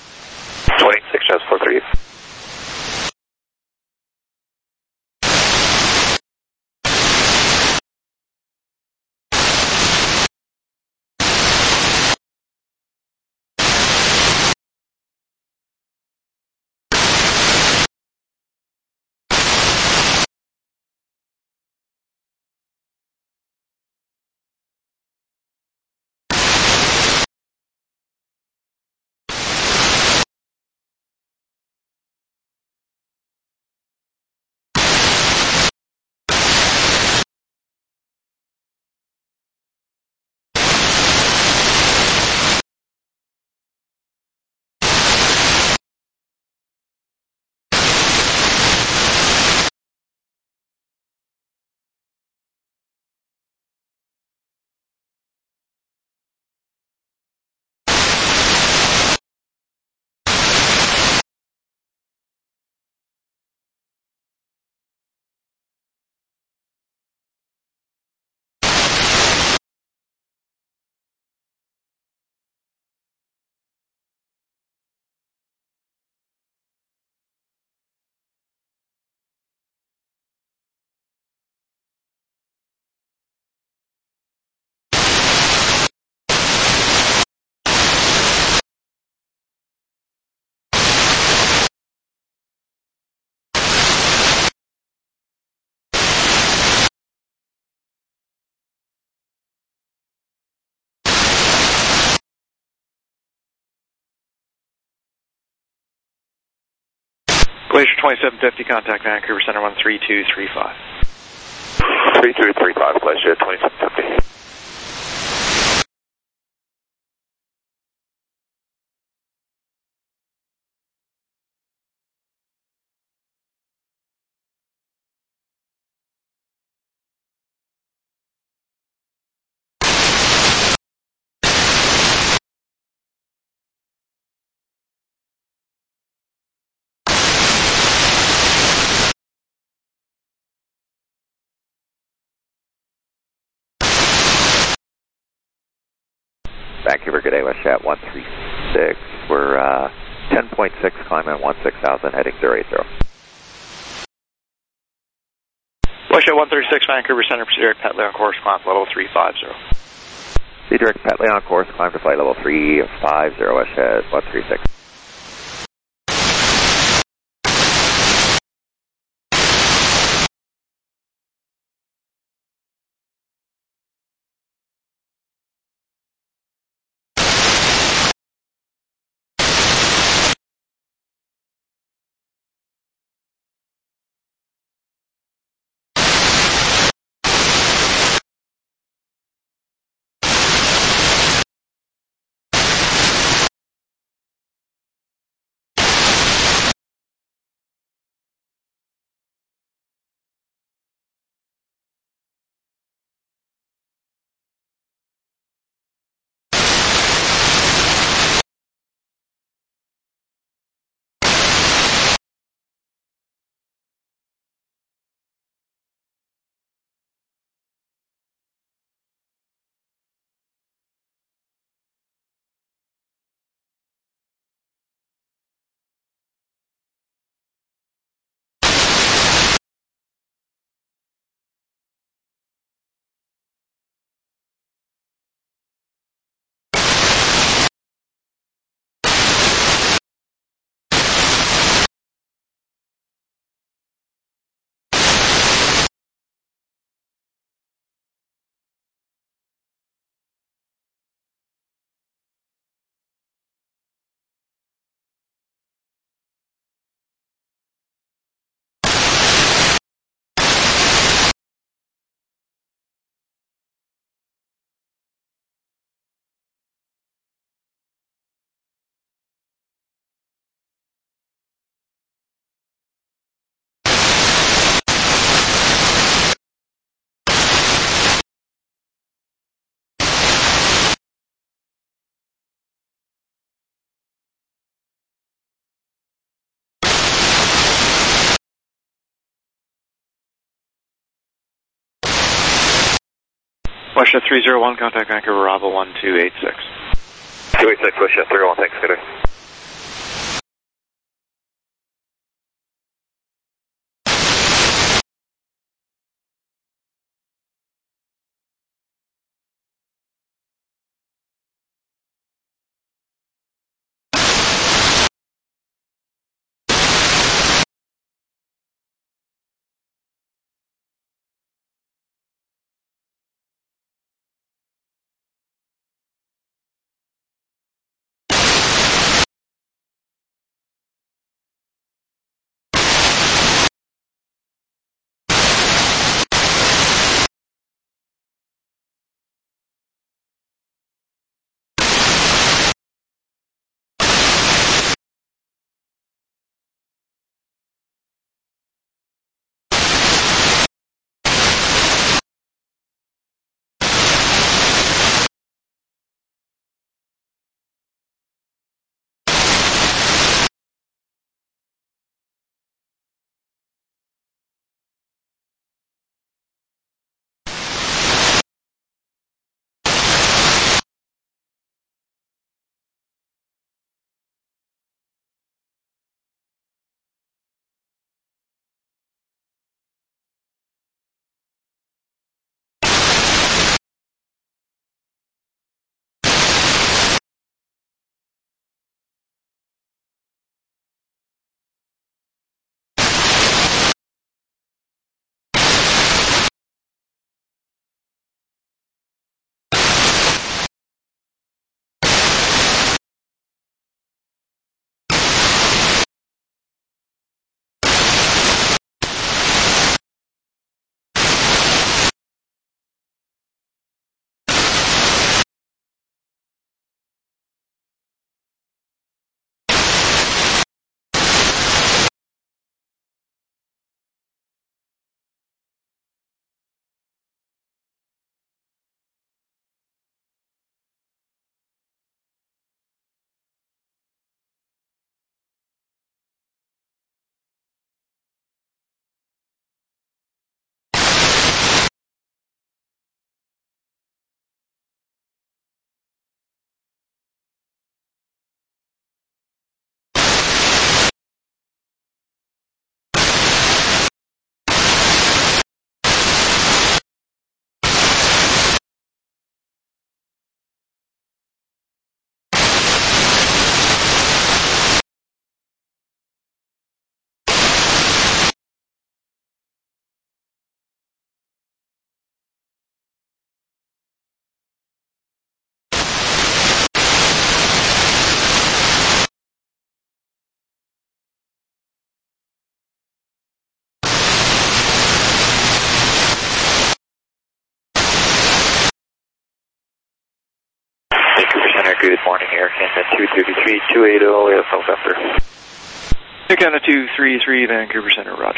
[SPEAKER 6] twenty-six, Jazz four thirty-eight.
[SPEAKER 9] Glacier twenty-seven fifty, contact Vancouver Center one three two three five.
[SPEAKER 6] three two three five, Glacier twenty-seven fifty.
[SPEAKER 3] Vancouver, good day, WestJet one three six. We're uh, ten point six, climbing one six thousand, heading zero eight zero.
[SPEAKER 9] WestJet one thirty-six, Vancouver Center, Direct Petley on course, climb level three five zero.
[SPEAKER 3] See Direct Petley on course, climb to flight level three five zero, WestJet one three six.
[SPEAKER 9] WestJet three zero one, contact Vancouver Bravo one two eight six.
[SPEAKER 6] two eight six, WestJet three oh one, thanks, good day.
[SPEAKER 3] Good morning, Air Canada two thirty-three, two eighty, yes, November.
[SPEAKER 9] Air Canada two thirty-three, Vancouver Center, roger.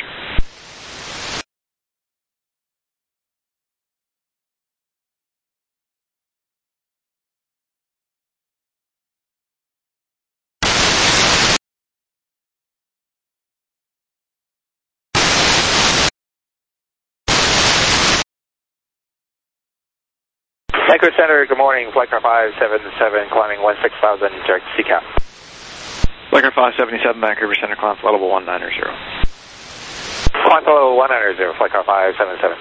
[SPEAKER 3] Vancouver Center, good morning. Flight car five seven seven, climbing one six thousand, direct C CAP.
[SPEAKER 9] Flight car five seventy-seven, Vancouver Center, climb flight level one ninety.
[SPEAKER 3] Climb flight level one ninety, flight car five seven seven.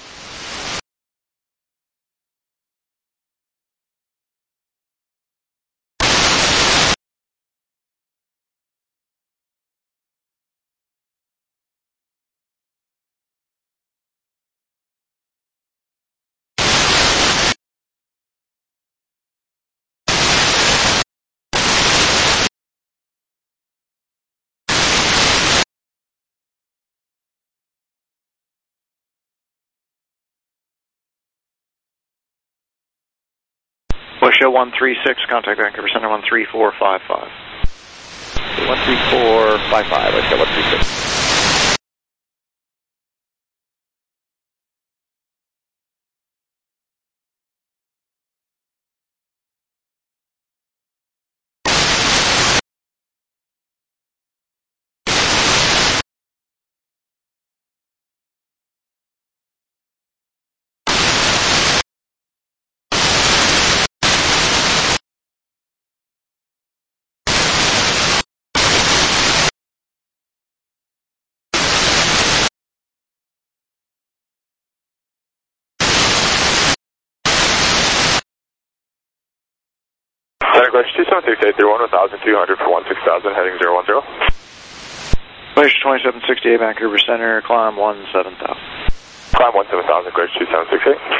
[SPEAKER 9] Wisha one three six, contact Vancouver Center one three four five five.
[SPEAKER 5] one three four five five, let's go one three six.
[SPEAKER 6] Center Glacier two seven six eight three one, one thousand two hundred for one six thousand, heading zero one zero.
[SPEAKER 9] Glacier twenty-seven sixty-eight, Vancouver Center, climb one seven thousand.
[SPEAKER 6] Climb one seven thousand, Glacier two seven six eight.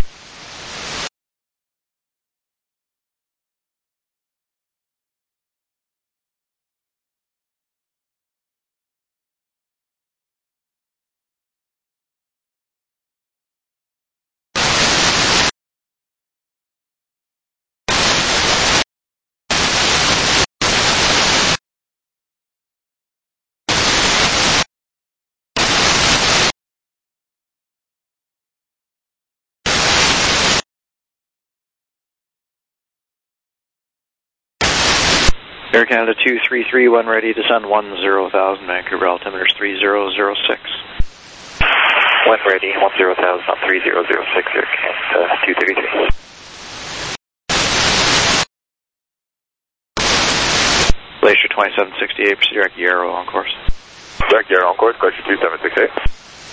[SPEAKER 9] Air Canada two three three, when ready, descend one zero thousand, Vancouver altimeter is three zero zero six.
[SPEAKER 3] When ready, one zero thousand, three zero zero six, Air Canada two thirty-three.
[SPEAKER 9] Glacier twenty-seven sixty-eight, proceed direct Yarrow on course.
[SPEAKER 6] Direct Yarrow on course, Glacier two seven six eight.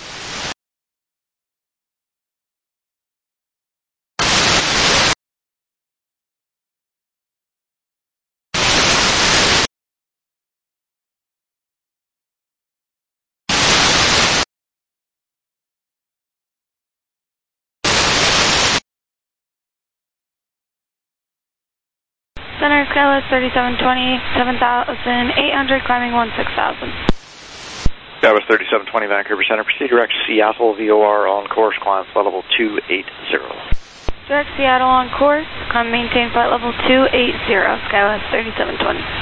[SPEAKER 10] Center Skyless thirty-seven twenty, seven thousand eight hundred, climbing one six thousand.
[SPEAKER 9] Skyless thirty-seven twenty, Vancouver Center, proceed direct Seattle, V O R on course, climb flight level two eighty.
[SPEAKER 10] Direct Seattle on course, climb maintain flight level two eighty, Skyless thirty-seven twenty.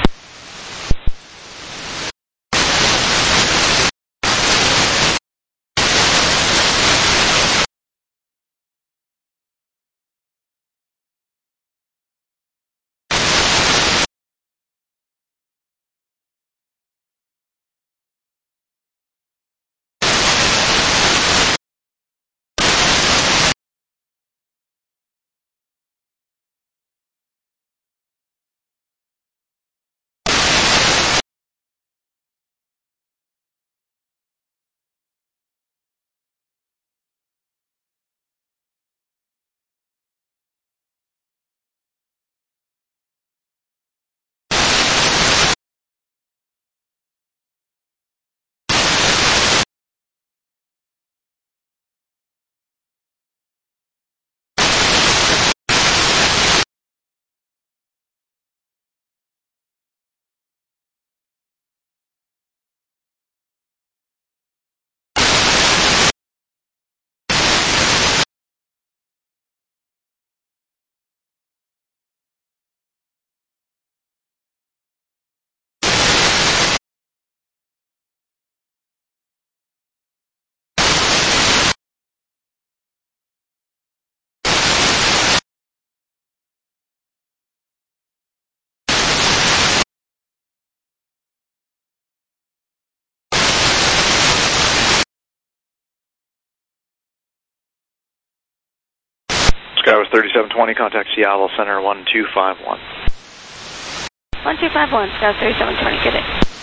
[SPEAKER 9] Skywest thirty-seven twenty, contact Seattle Center one two five one.
[SPEAKER 10] one two five one, Skywest thirty-seven twenty, good day.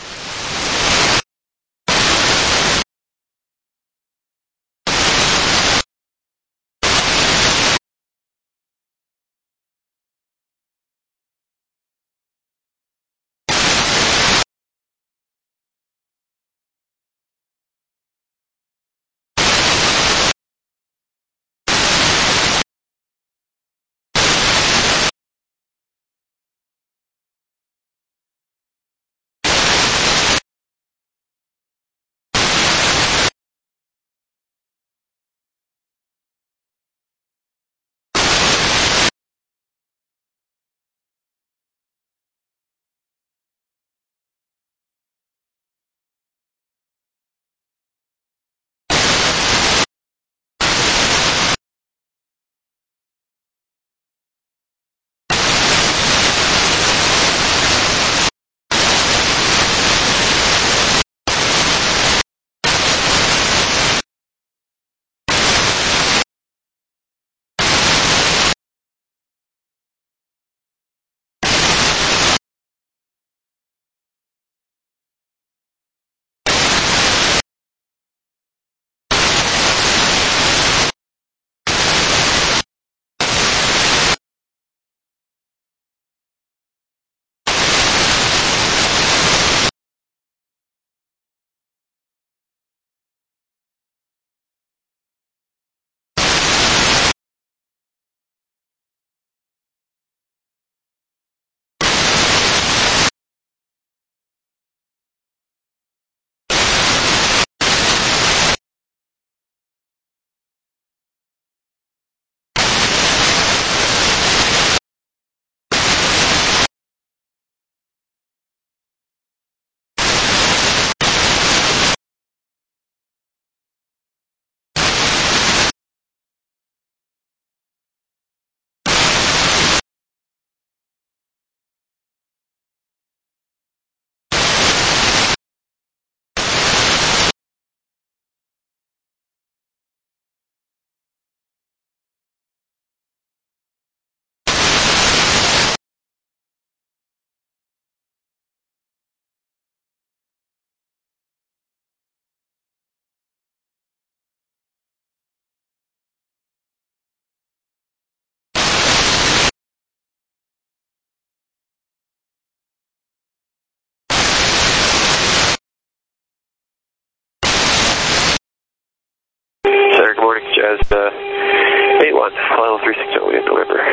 [SPEAKER 3] Good morning, Jazz uh, eighty-one, final three six zero, in November.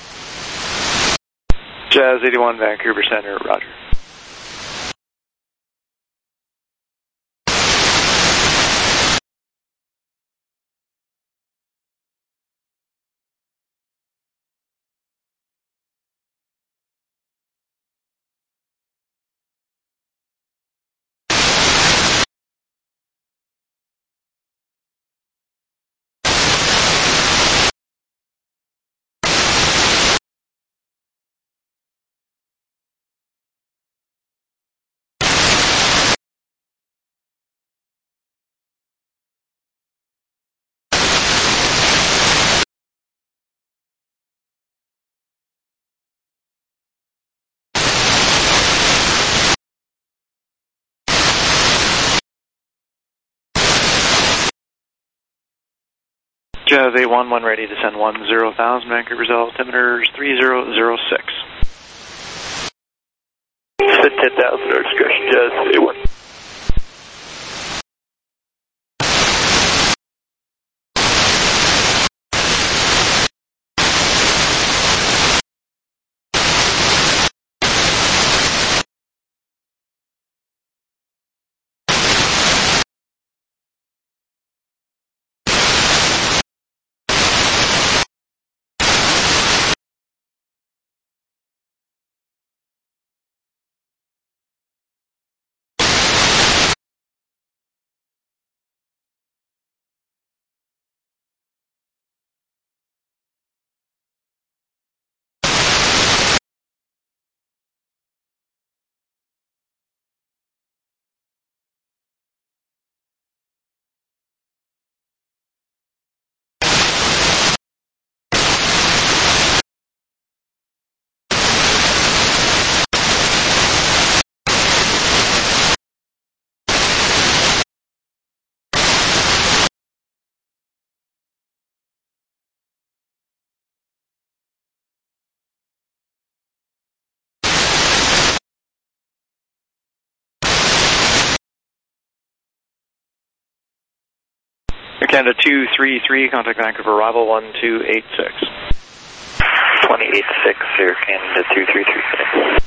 [SPEAKER 9] Jazz eighty-one, Vancouver Center, roger. Jazz eight one one ready to send one zero thousand, Vancouver's altimeter three zero zero six.
[SPEAKER 3] ten thousand, our discretion, Jazz eight one.
[SPEAKER 9] Canada two three three, contact Vancouver arrival one two eight six.
[SPEAKER 3] twenty-eight six, Air Canada two three three.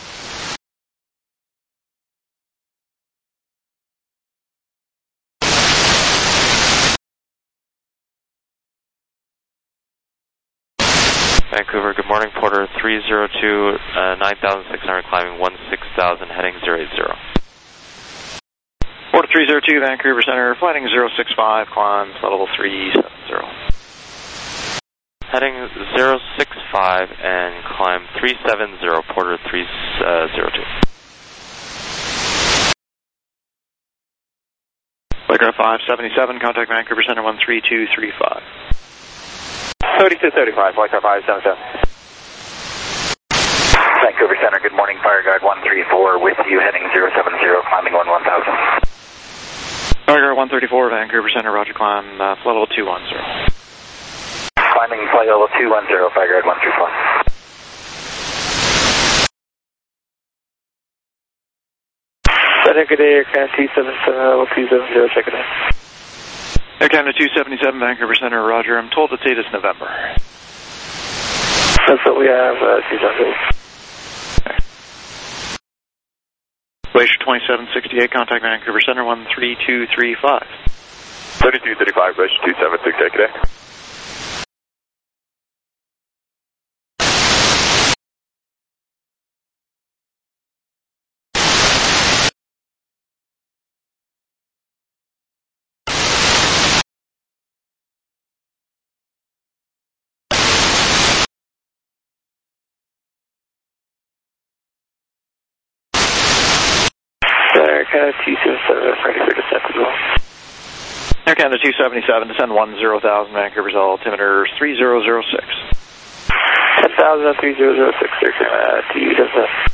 [SPEAKER 11] Vancouver, good morning, Porter three zero two, uh, nine thousand six hundred, climbing one six thousand, heading zero eight zero.
[SPEAKER 9] Porter three zero two, Vancouver Center, flighting zero six five, climb level three seven zero.
[SPEAKER 11] Heading zero six five and climb three seven zero, Porter three zero two.
[SPEAKER 9] Flight five seventy-seven, contact Vancouver Center one three two three five.
[SPEAKER 3] thirty-two thirty-five, Flight five seventy-seven. Vancouver Center, good morning, Fire Guard one three four with you, heading zero seven zero, climbing one one thousand.
[SPEAKER 9] Fire Guard one thirty-four, Vancouver Center, roger, climb uh, flight level two one zero.
[SPEAKER 3] Climbing flight level two one zero, Fire Guard one three four.
[SPEAKER 12] Good day, Air Canada two seven seven, level two seven zero, check it out.
[SPEAKER 9] Air Canada two seventy-seven, Vancouver Center, roger. I'm told the date is November.
[SPEAKER 12] That's what we have, uh, two seven zero.
[SPEAKER 9] Okay. Glacier twenty-seven sixty-eight, contact Vancouver Center one three two three five.
[SPEAKER 6] thirty-two thirty-five, Glacier two seven six, take it.
[SPEAKER 12] Air Canada two seven seven, ready for descent as well.
[SPEAKER 9] Air Canada two seventy-seven, descend one zero thousand, Vancouver's altimeter three zero zero six.
[SPEAKER 12] ten thousand, three zero zero six, Air Canada two seven seven.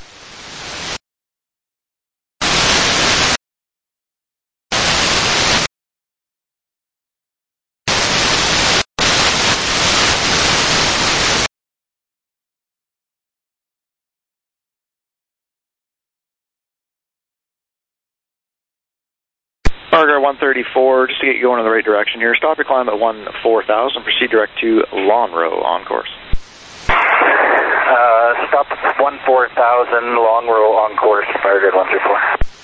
[SPEAKER 9] Fire one thirty-four, just to get you going in the right direction here, stop your climb at one four thousand, proceed direct to Longrow on course.
[SPEAKER 3] Uh, stop one four thousand, Longrow on course, Fire Guard one three four.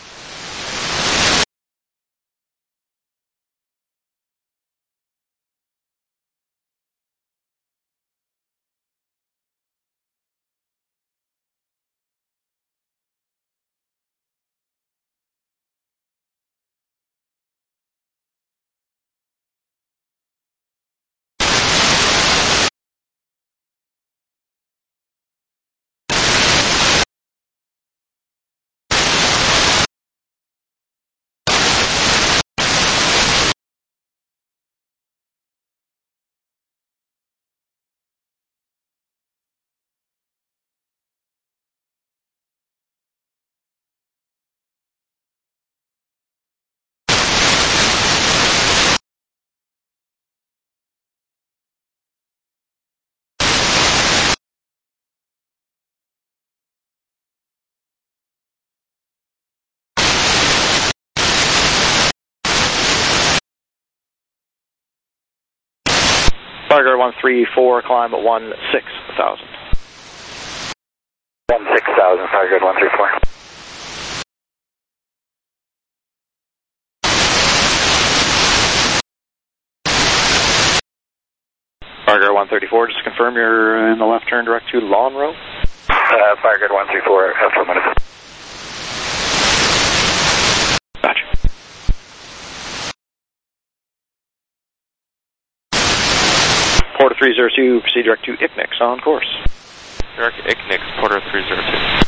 [SPEAKER 9] Fire Guard one three four, climb at one six thousand.
[SPEAKER 3] one six thousand, Fire Guard one three four.
[SPEAKER 9] Fire Guard one thirty-four, just to confirm you're in the left turn direct to Longrow.
[SPEAKER 3] Uh, Fire Guard one three four, have four minutes.
[SPEAKER 9] Gotcha. Porter three zero two, proceed direct to I C N I C on course.
[SPEAKER 11] Direct I C N I C, Porter three zero two.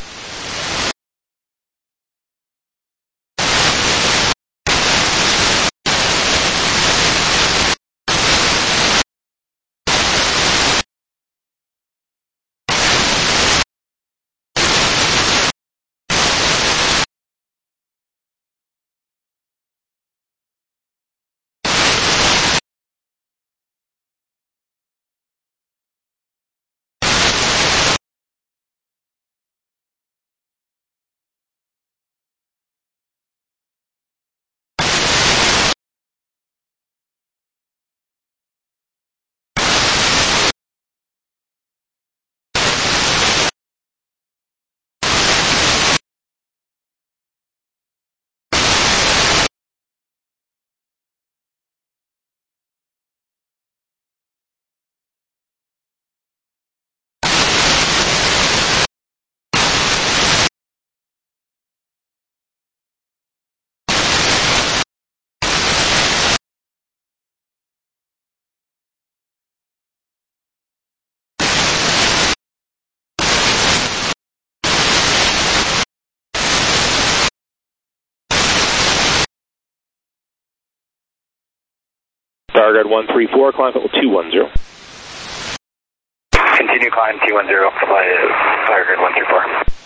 [SPEAKER 13] Stargard one three four, climb level two one zero.
[SPEAKER 14] Continue climb two one zero, fly Stargard one three four.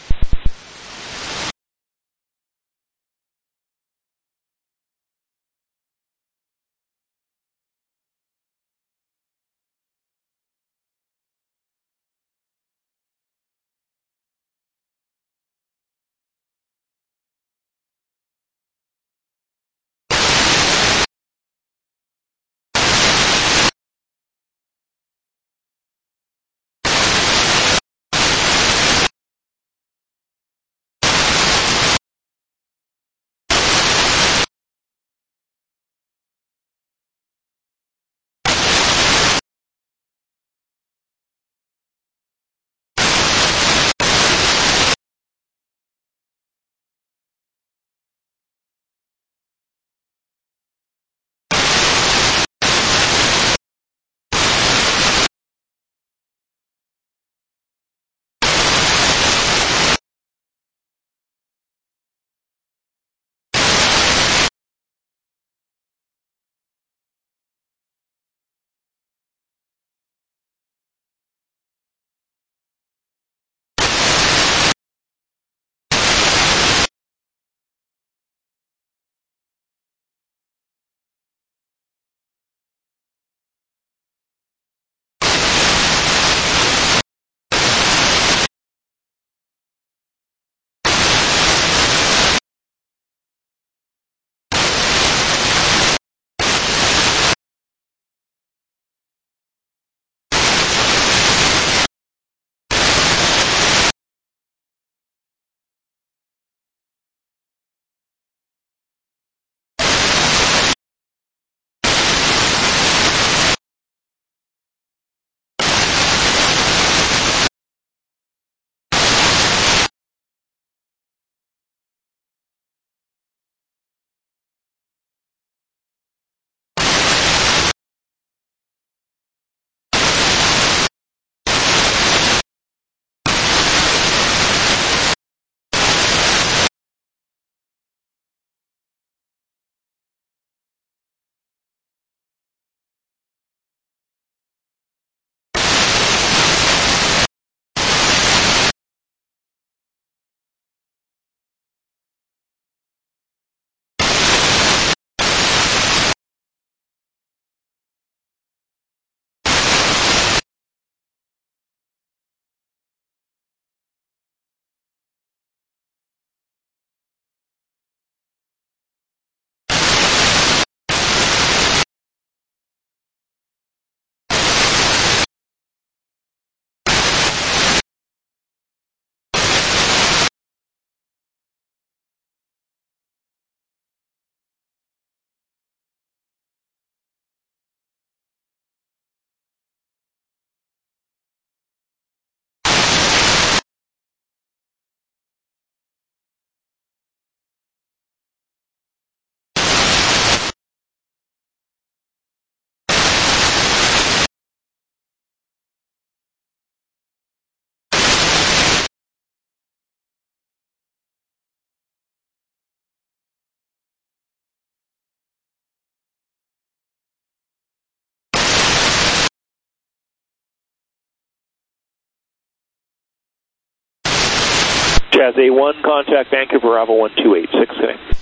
[SPEAKER 13] Jazz A one, contact Vancouver Bravo one two eight six.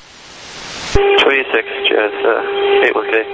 [SPEAKER 12] twenty-six, Jazz uh, eight one K.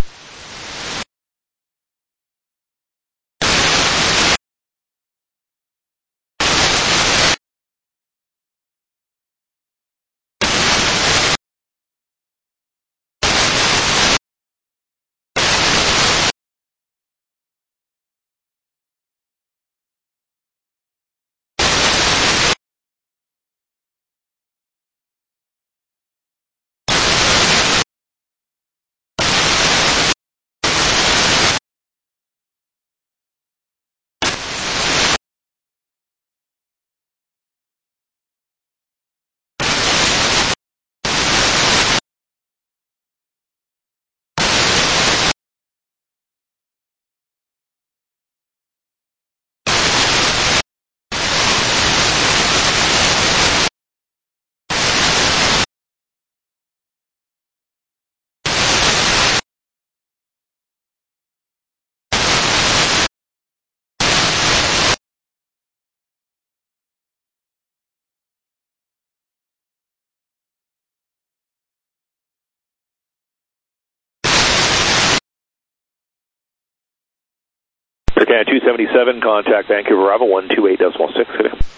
[SPEAKER 13] Canada two seventy-seven, contact Vancouver Bravo one two eight decimal six.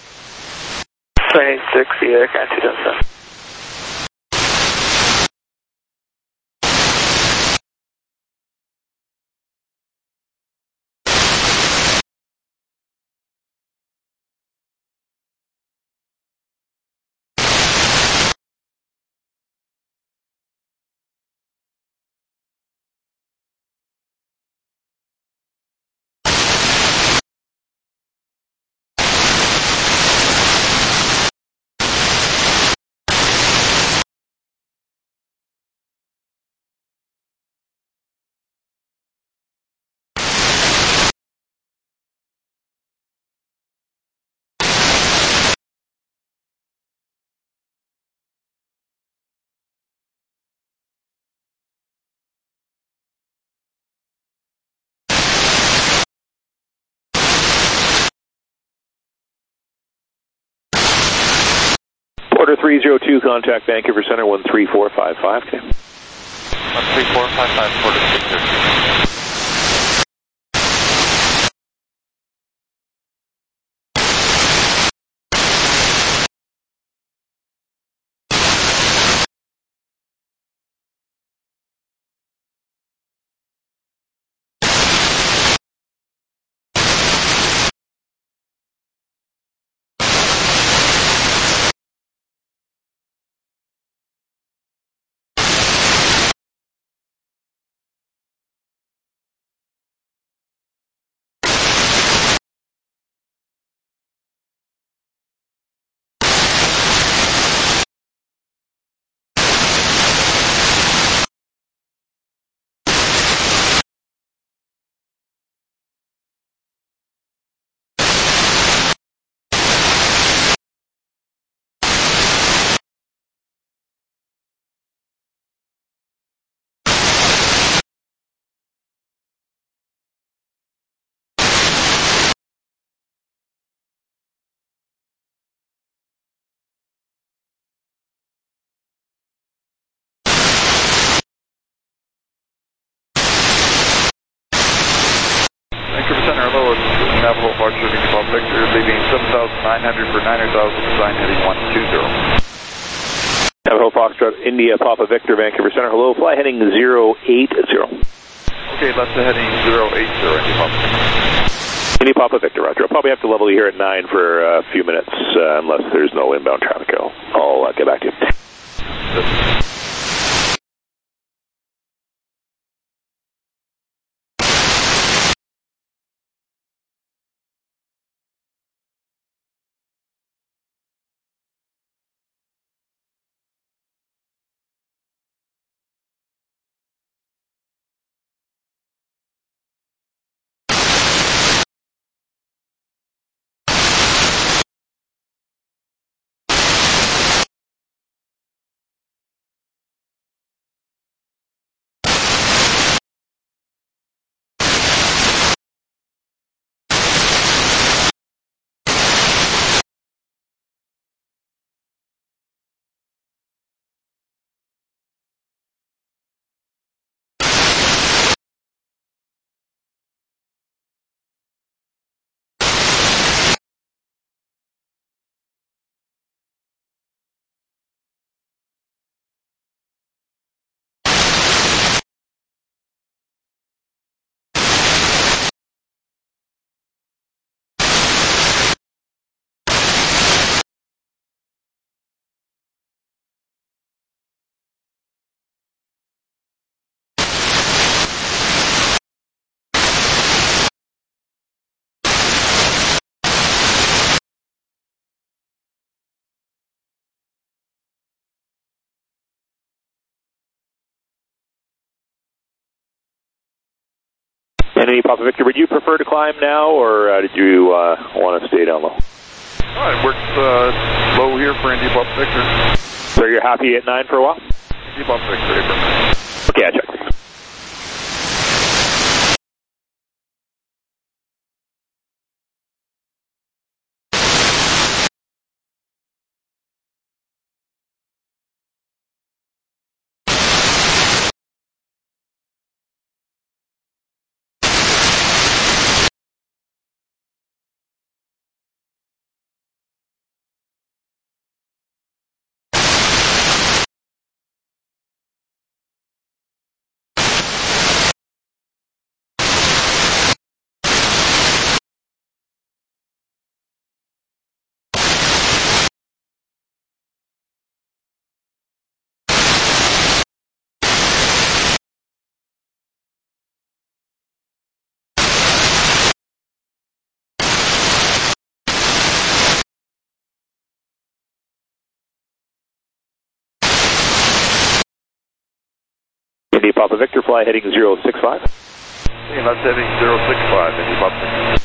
[SPEAKER 12] nine six, Air Canada two seventy-seven.
[SPEAKER 13] Order three zero two, contact Vancouver Center one three four five five. Okay.
[SPEAKER 11] one three four five five, order three zero two.
[SPEAKER 7] Navigable departure to Papa Victor, leaving seven thousand nine hundred for niner thousand, design heading one two zero.
[SPEAKER 13] Navajo Foxtrot, India, Papa Victor, Vancouver Center, hello, fly heading zero eight zero.
[SPEAKER 7] Okay, left to heading zero eight zero, India Papa Victor.
[SPEAKER 13] India Papa Victor, Roger. I'll probably have to level you here at nine for a few minutes, uh, unless there's no inbound traffic. I'll, I'll uh, get back to you.
[SPEAKER 7] Good.
[SPEAKER 13] And any Papa Victor, would you prefer to climb now, or uh, did you uh, want to stay down low?
[SPEAKER 7] All right, works uh, low here for India Papa Victor.
[SPEAKER 13] So you're happy at nine for a while?
[SPEAKER 7] India Papa Victor,
[SPEAKER 13] okay, I checked. India Papa Victor, fly heading zero six five.
[SPEAKER 7] Hey, that's heading zero six five, India Papa Victor.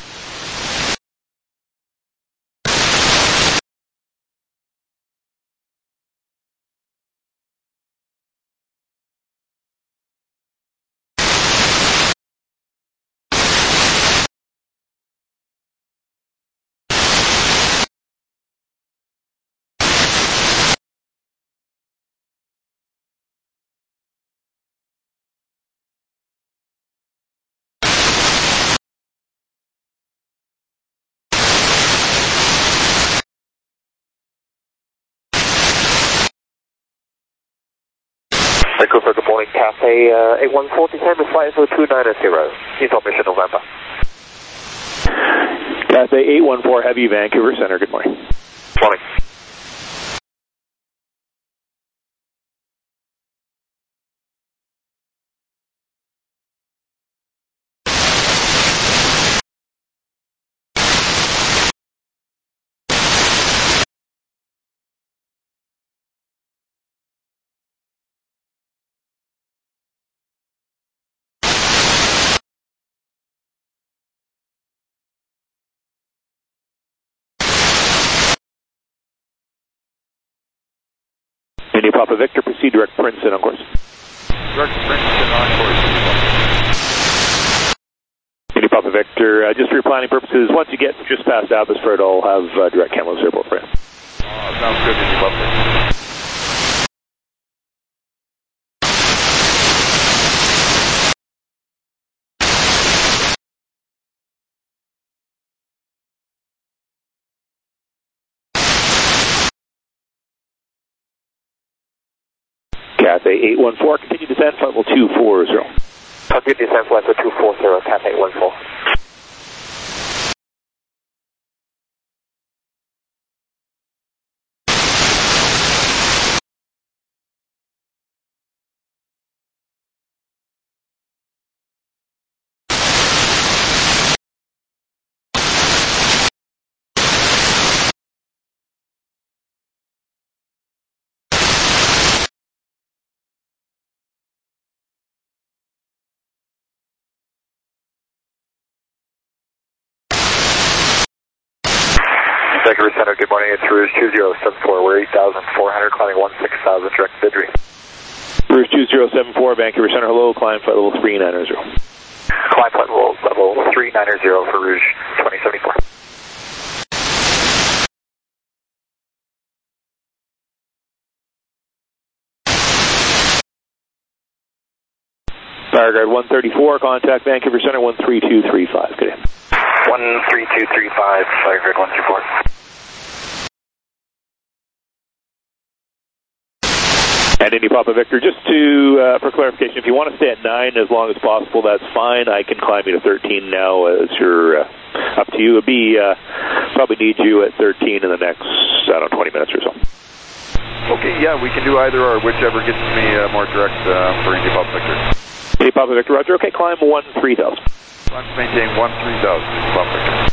[SPEAKER 3] Vancouver, good morning, Cathay uh, eight one four, descend with flight level two nine zero, information November.
[SPEAKER 13] Cathay eight one four Heavy, Vancouver Center, good morning.
[SPEAKER 3] Morning.
[SPEAKER 13] India Papa Victor, proceed direct Princeton on course.
[SPEAKER 7] Direct Princeton on course.
[SPEAKER 13] India Papa Victor, uh, just for your planning purposes, once you get just past Abbotsford, I'll have uh, direct Kamloops Airport for you.
[SPEAKER 7] Oh, sounds good, India Papa Victor.
[SPEAKER 13] Cathay eight one four, continue descent, flight level two four zero.
[SPEAKER 3] Continue descent, flight level two four zero, Cathay eight one four. Vancouver Center, good morning, it's Rouge two zero seven four, we're eight thousand four hundred, climbing one six thousand, direct Vidri.
[SPEAKER 13] Rouge two zero seven four, Vancouver Center, hello, climb flight level three nine zero.
[SPEAKER 3] Climb flight level, level three nine zero for Rouge twenty seventy-four.
[SPEAKER 13] Fireguard one thirty-four, contact Vancouver Center one three two three five, good day.
[SPEAKER 14] one three two three five, Fireguard one thirty-four.
[SPEAKER 13] And India Papa Victor, just to, uh, for clarification, if you want to stay at nine as long as possible, that's fine. I can climb you to thirteen now. It's your, uh, up to you. It'll be, uh, probably need you at thirteen in the next, I don't know, twenty minutes or so.
[SPEAKER 7] Okay, yeah, we can do either or, whichever gets me uh, more direct uh, for India Papa Victor.
[SPEAKER 13] India Papa Victor, roger. Okay, climb one three thousand.
[SPEAKER 7] Let's maintain one three thousand, India Papa Victor.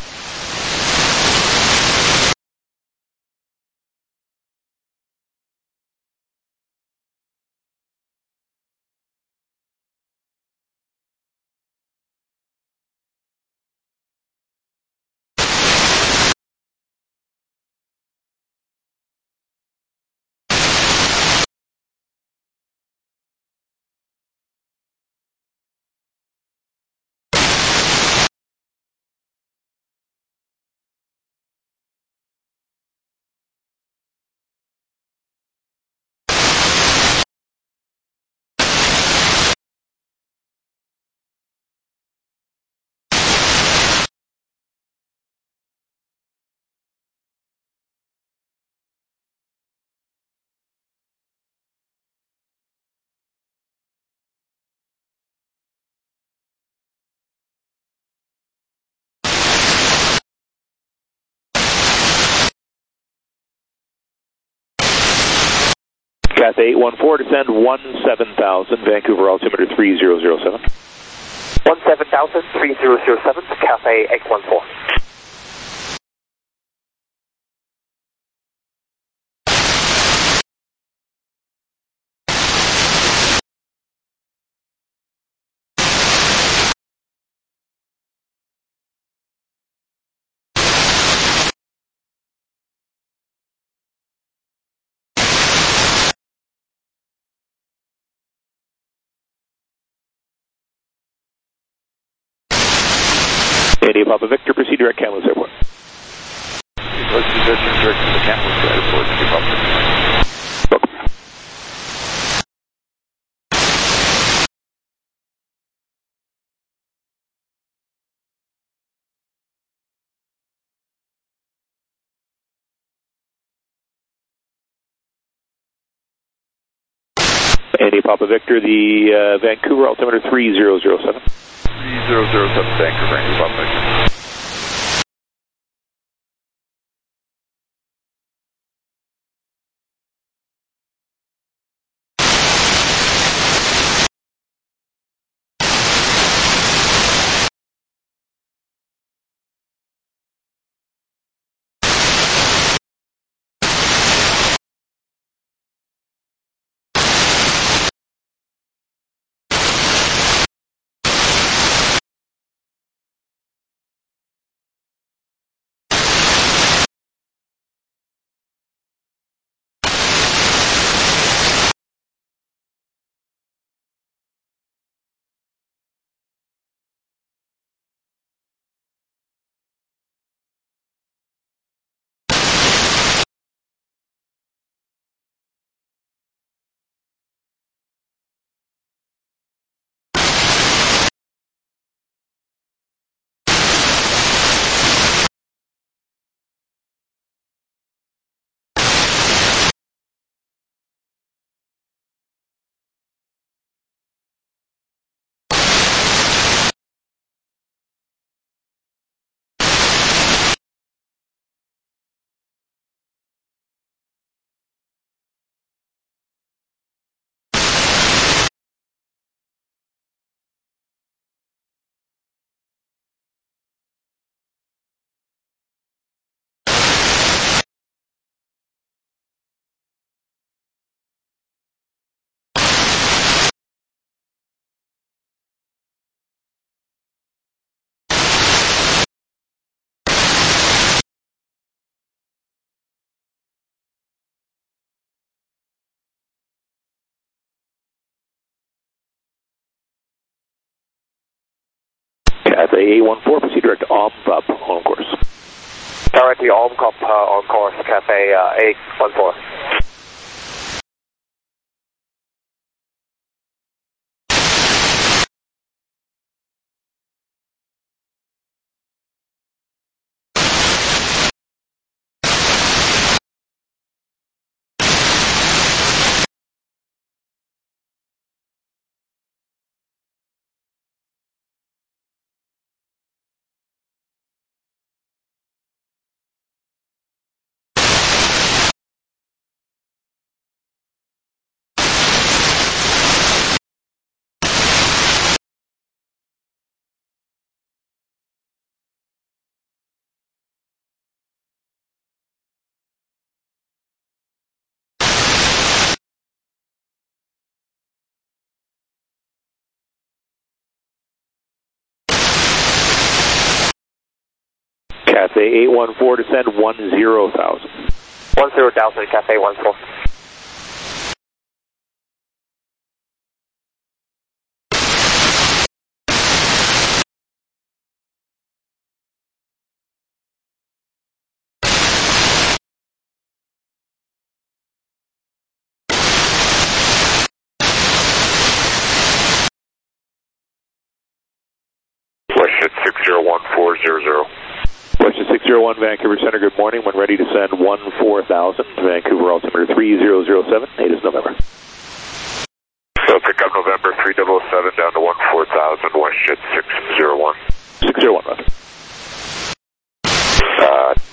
[SPEAKER 13] Cathay eight one four, descend one seven thousand, Vancouver altimeter three zero zero seven.
[SPEAKER 3] one seven thousand, three zero zero seven, Cathay eight one four.
[SPEAKER 13] A Papa Victor, proceed direct Kamloops Airport.
[SPEAKER 7] What's position direct to the Kamloops Airport, A Papa Victor.
[SPEAKER 13] Welcome. Andy Papa Victor, the uh, Vancouver altimeter three zero zero seven.
[SPEAKER 7] three zero zero seven, Vancouver, Andy Papa Victor.
[SPEAKER 13] Cathay A one four, proceed direct to O M P U P, on course.
[SPEAKER 14] Directly O M C O P uh, on course, Cathay uh, A one four.
[SPEAKER 13] Cathay eight one four, descend one zero thousand.
[SPEAKER 14] one zero thousand, Cathay one four.
[SPEAKER 6] Westjet six zero one four zero zero.
[SPEAKER 13] Westjet six zero one, Vancouver Center, good morning. When ready to send one four thousand, Vancouver altimeter three zero zero seven, eight is November.
[SPEAKER 6] So pick up November three zero zero seven down to one four thousand, Westjet six zero one.
[SPEAKER 13] six zero one, Roger.
[SPEAKER 6] Uh,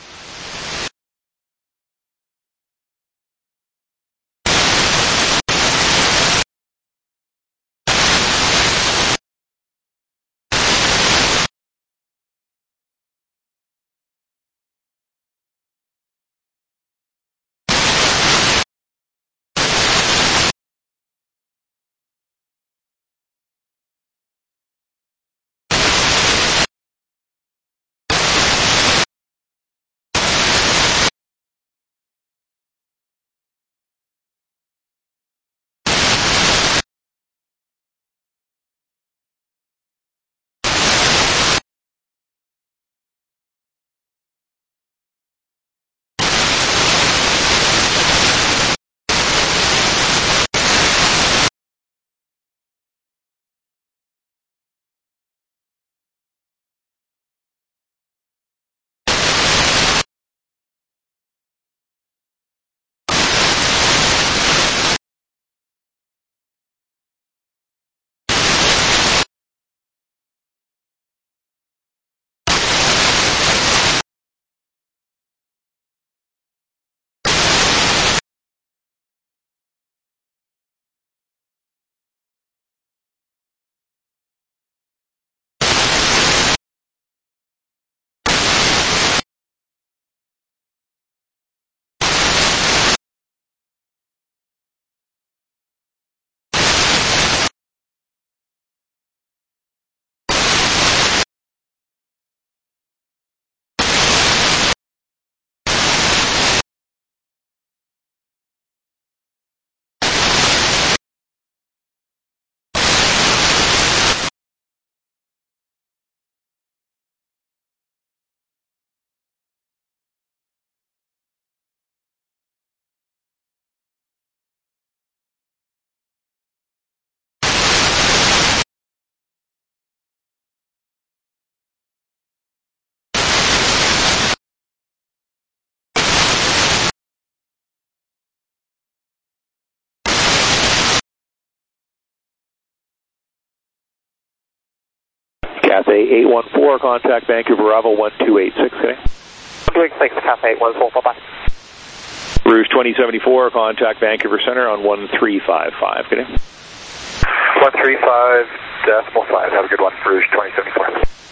[SPEAKER 13] Cathay eight one four, contact Vancouver Bravo one two eight six, okay?
[SPEAKER 14] one two eight six, Cathay eight one four, bye-bye.
[SPEAKER 13] Rouge twenty seventy-four, contact Vancouver Center on one three five five, okay?
[SPEAKER 14] one three five decimal five, have a good one, Rouge twenty seventy-four.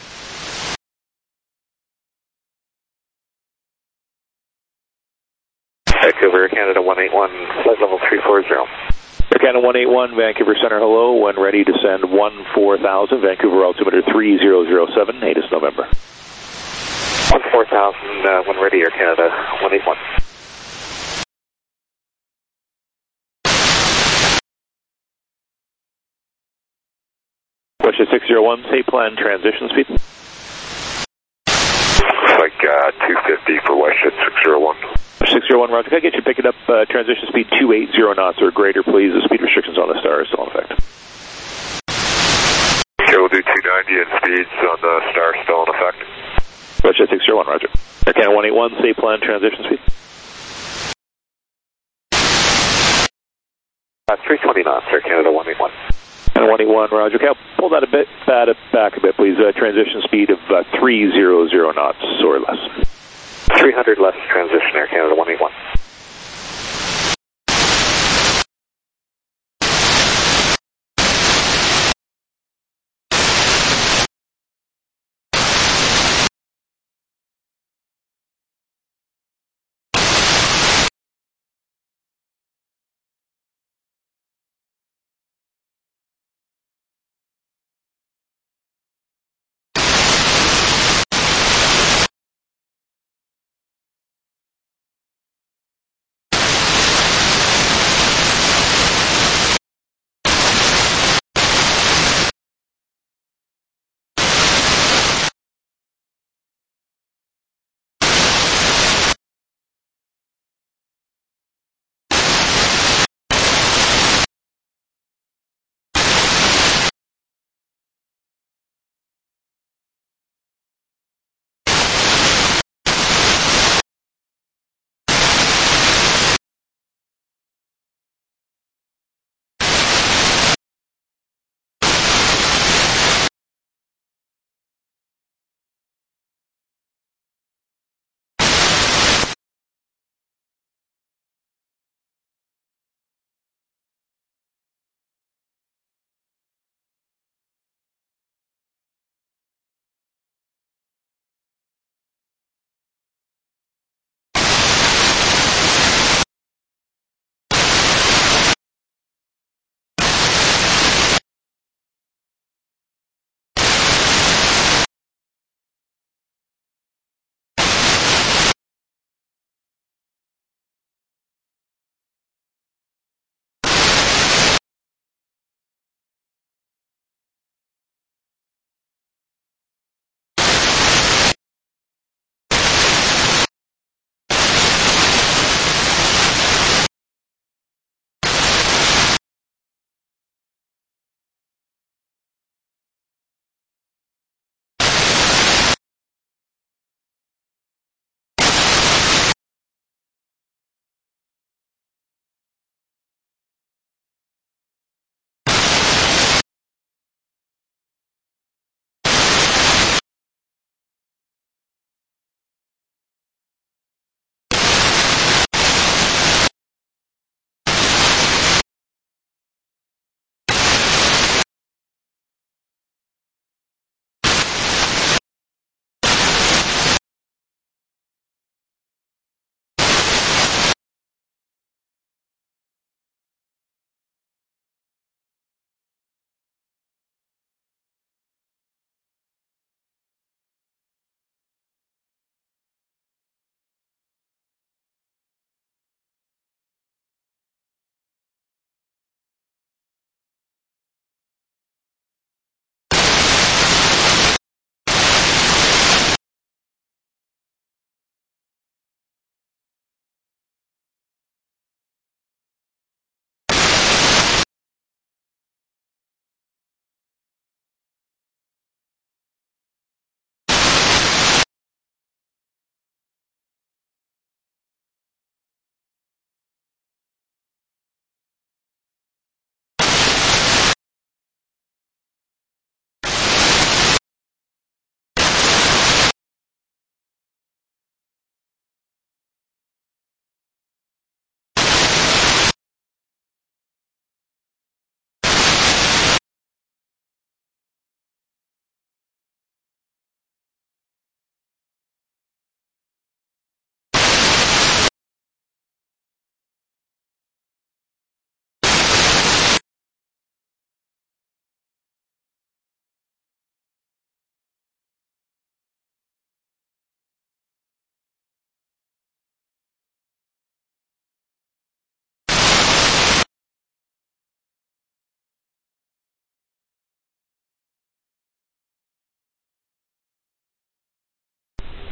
[SPEAKER 3] Vancouver, Air Canada one eight one, flight level three four zero.
[SPEAKER 13] Air Canada one eight one, Vancouver Center, hello. When ready to send one four thousand, Vancouver altimeter three zero zero seven, eight is November.
[SPEAKER 3] one four thousand, uh, when ready, Air Canada one eight one.
[SPEAKER 13] WestJet six zero one, say plan transition speed.
[SPEAKER 3] Looks like uh, two fifty for WestJet six zero one.
[SPEAKER 13] six zero one, Roger. Can I get you picking up uh, transition speed two eighty knots or greater, please? The speed restrictions on the Star are still in effect.
[SPEAKER 3] Okay, we'll do two ninety and speeds on the Star still in effect.
[SPEAKER 13] WestJet six zero one, Roger. Air Canada one eight one, say plan transition speed.
[SPEAKER 3] Uh, three twenty knots, Air Canada one eight one.
[SPEAKER 13] And one eight one, Roger. Okay, I'll pull that a bit that back a bit, please. Uh, transition speed of uh, three hundred knots or less.
[SPEAKER 3] three hundred less transition, Air Canada one eight one.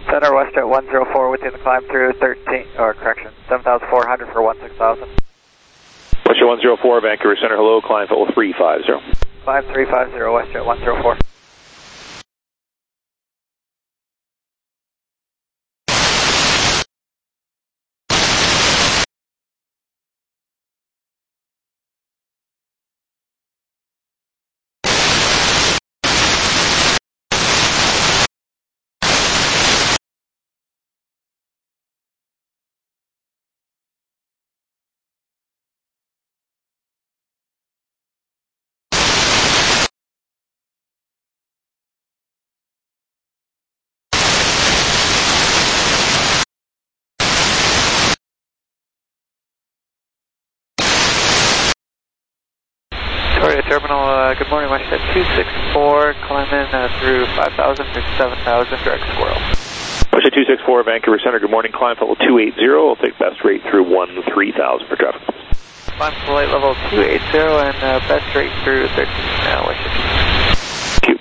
[SPEAKER 12] Center WestJet one zero four within the climb through thirteen, or correction, seven thousand four hundred for one six thousand.
[SPEAKER 13] WestJet one zero four, Vancouver Center, hello, climb level three five zero.
[SPEAKER 12] five three five zero, WestJet one zero four. Victoria Terminal, uh, good morning, WestJet two six four, climbing uh, through five thousand to seven thousand, direct Squirrel.
[SPEAKER 13] WestJet two six four, Vancouver Center, good morning, climb level two eighty, I'll take best rate through one three thousand for traffic.
[SPEAKER 12] Climb flight level two eighty and uh, best rate through thirteen now, WestJet.
[SPEAKER 13] Q.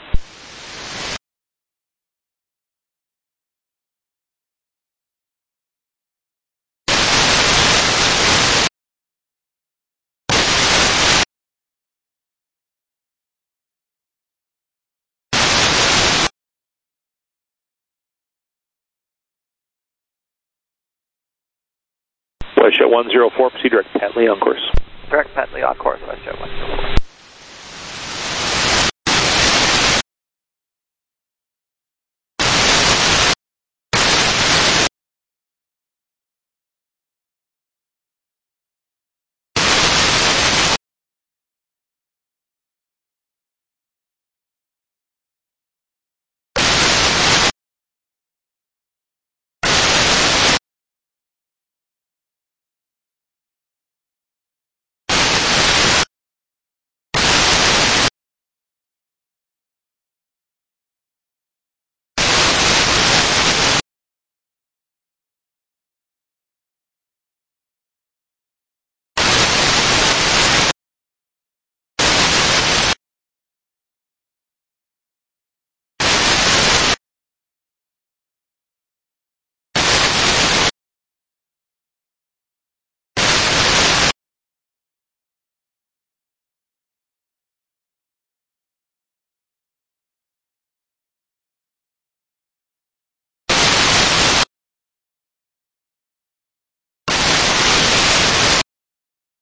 [SPEAKER 13] WestJet one zero four, proceed direct Petley on course.
[SPEAKER 12] Direct Petley on course, WestJet one zero four.